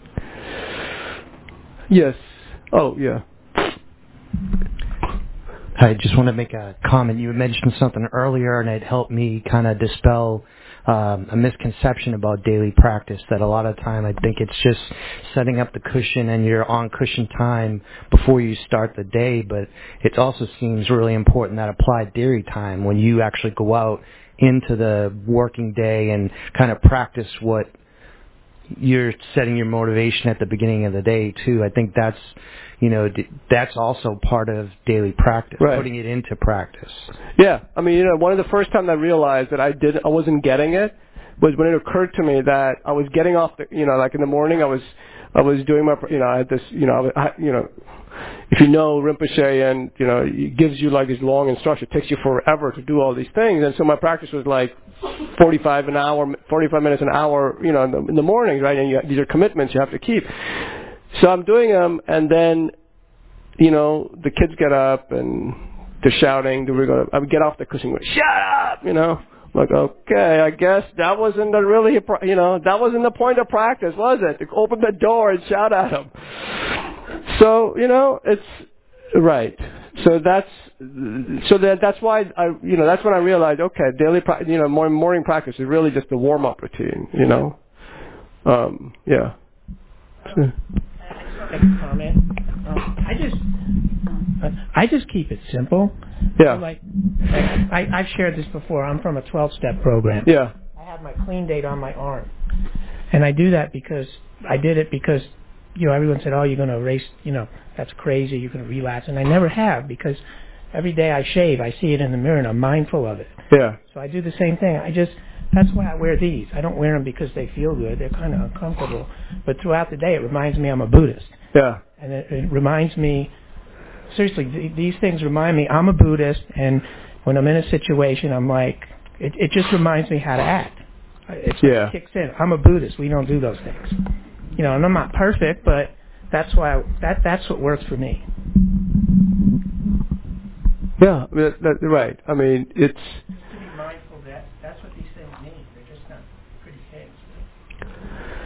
Yes. Oh, yeah. I just want to make a comment. You mentioned something earlier, and it helped me kind of dispel um, a misconception about daily practice. That a lot of time, I think it's just setting up the cushion and your on cushion time before you start the day. But it also seems really important that applied theory time when you actually go out into the working day and kind of practice what you're setting your motivation at the beginning of the day too. I think that's, you know, that's also part of daily practice, right. Putting it into practice. Yeah, I mean, you know, one of the first times I realized that I did, I wasn't getting it, was when it occurred to me that I was getting off the, you know, like in the morning I was, I was doing my, you know, I had this, you know, I, you know, if you know Rinpoche and, you know, he gives you like these long instructions, it takes you forever to do all these things. And so my practice was like forty-five an hour, forty-five minutes an hour, you know, in the, in the morning, right? And you, these are commitments you have to keep. So I'm doing them, and then, you know, the kids get up and they're shouting. Do we go? I would get off the cushion and go, shut up, you know. I'm like, okay, I guess that wasn't the really, you know, that wasn't the point of practice, was it? To open the door and shout at them. So, you know, it's right. So that's so that that's why I, you know, that's when I realized, okay, daily, pra- you know, morning, morning practice is really just a warm up routine, you know. Um, yeah. I just want to make a comment. Um, I just, I just keep it simple. Yeah. So like, like I, I've shared this before. I'm from a twelve-step program. Yeah. I have my clean date on my arm, and I do that because I did it because, you know, everyone said, oh, you're going to erase, you know, that's crazy, you're going to relapse. And I never have, because every day I shave, I see it in the mirror, and I'm mindful of it. Yeah. So I do the same thing. I just, that's why I wear these. I don't wear them because they feel good. They're kind of uncomfortable. But throughout the day, it reminds me I'm a Buddhist. Yeah. And it, it reminds me, seriously, th- these things remind me I'm a Buddhist, and when I'm in a situation, I'm like, it, it just reminds me how to act. It's like yeah. it kicks in. I'm a Buddhist. We don't do those things. You know, and I'm not perfect, but that's why I, that that's what works for me. Yeah, that, that, right. I mean, it's just to be mindful that that's what these things mean. They're just not pretty things.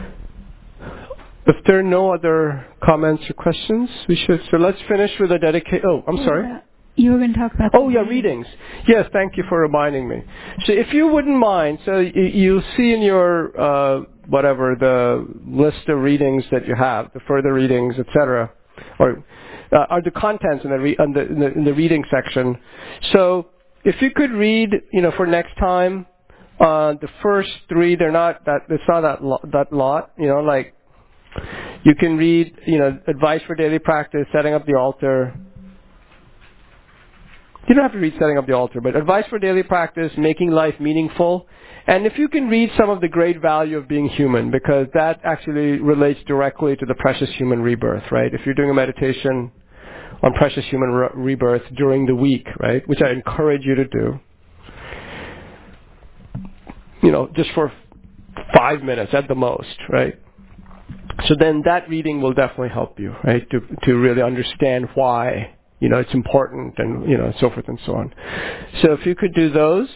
If there are no other comments or questions, we should. So let's finish with a dedication. Oh, I'm sorry. You were going to talk about. Oh yeah, readings. Yes, thank you for reminding me. So if you wouldn't mind, so you, you see in your uh, whatever the list of readings that you have, the further readings, et cetera, or uh, are the contents in the, re- in the in the in the reading section. So if you could read, you know, for next time, uh, the first three, they're not that it's not that lo- that lot, you know, like you can read, you know, advice for daily practice, setting up the altar. You don't have to read setting up the altar, but advice for daily practice, making life meaningful. And if you can read some of the great value of being human, because that actually relates directly to the precious human rebirth, right? If you're doing a meditation on precious human re- rebirth during the week, right, which I encourage you to do, you know, just for five minutes at the most, right? So then that reading will definitely help you, right, to to really understand why, you know, it's important, and, you know, so forth and so on. So if you could do those.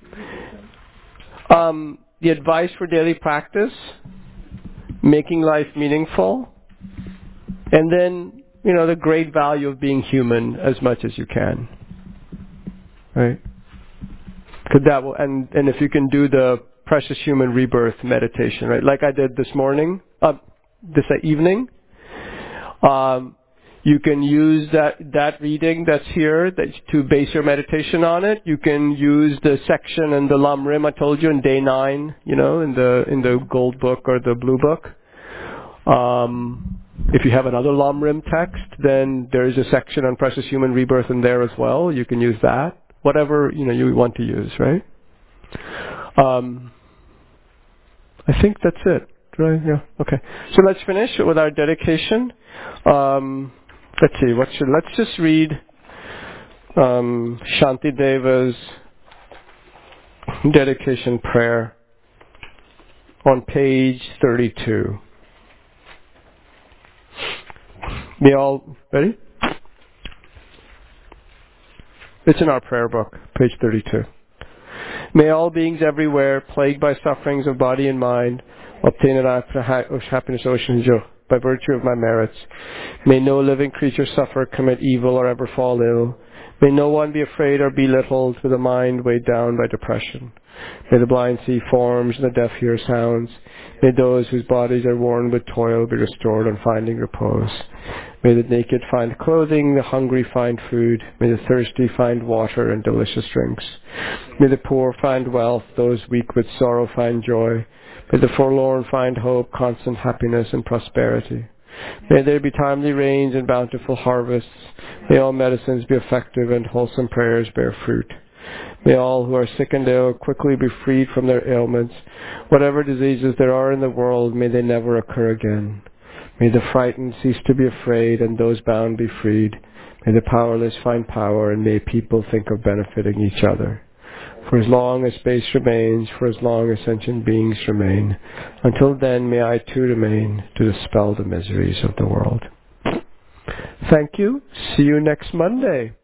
Um, the advice for daily practice, making life meaningful, and then, you know, the great value of being human as much as you can. Right? Could that will, and, and if you can do the precious human rebirth meditation, right, like I did this morning, uh, this evening, um, You can use that, that reading that's here that, to base your meditation on it. You can use the section in the Lamrim I told you in day nine, you know, in the in the gold book or the blue book. Um, if you have another Lamrim text, then there's a section on precious human rebirth in there as well. You can use that. Whatever, you know, you want to use, right? Um, I think that's it. Right? Yeah. Okay. So let's finish with our dedication. Um, let's see. What should? Let's just read um, Shanti Deva's dedication prayer on page thirty-two. We all ready? It's in our prayer book, page thirty-two. May all beings everywhere, plagued by sufferings of body and mind, obtain an happiness ocean by virtue of my merits. May no living creature suffer, commit evil, or ever fall ill. May no one be afraid or belittled with a mind weighed down by depression. May the blind see forms and the deaf hear sounds. May those whose bodies are worn with toil be restored on finding repose. May the naked find clothing, the hungry find food. May the thirsty find water and delicious drinks. May the poor find wealth, those weak with sorrow find joy. May the forlorn find hope, constant happiness and prosperity. May there be timely rains and bountiful harvests. May all medicines be effective and wholesome prayers bear fruit. May all who are sick and ill quickly be freed from their ailments. Whatever diseases there are in the world, may they never occur again. May the frightened cease to be afraid and those bound be freed. May the powerless find power and may people think of benefiting each other. For as long as space remains, for as long as sentient beings remain, until then may I too remain to dispel the miseries of the world. Thank you. See you next Monday.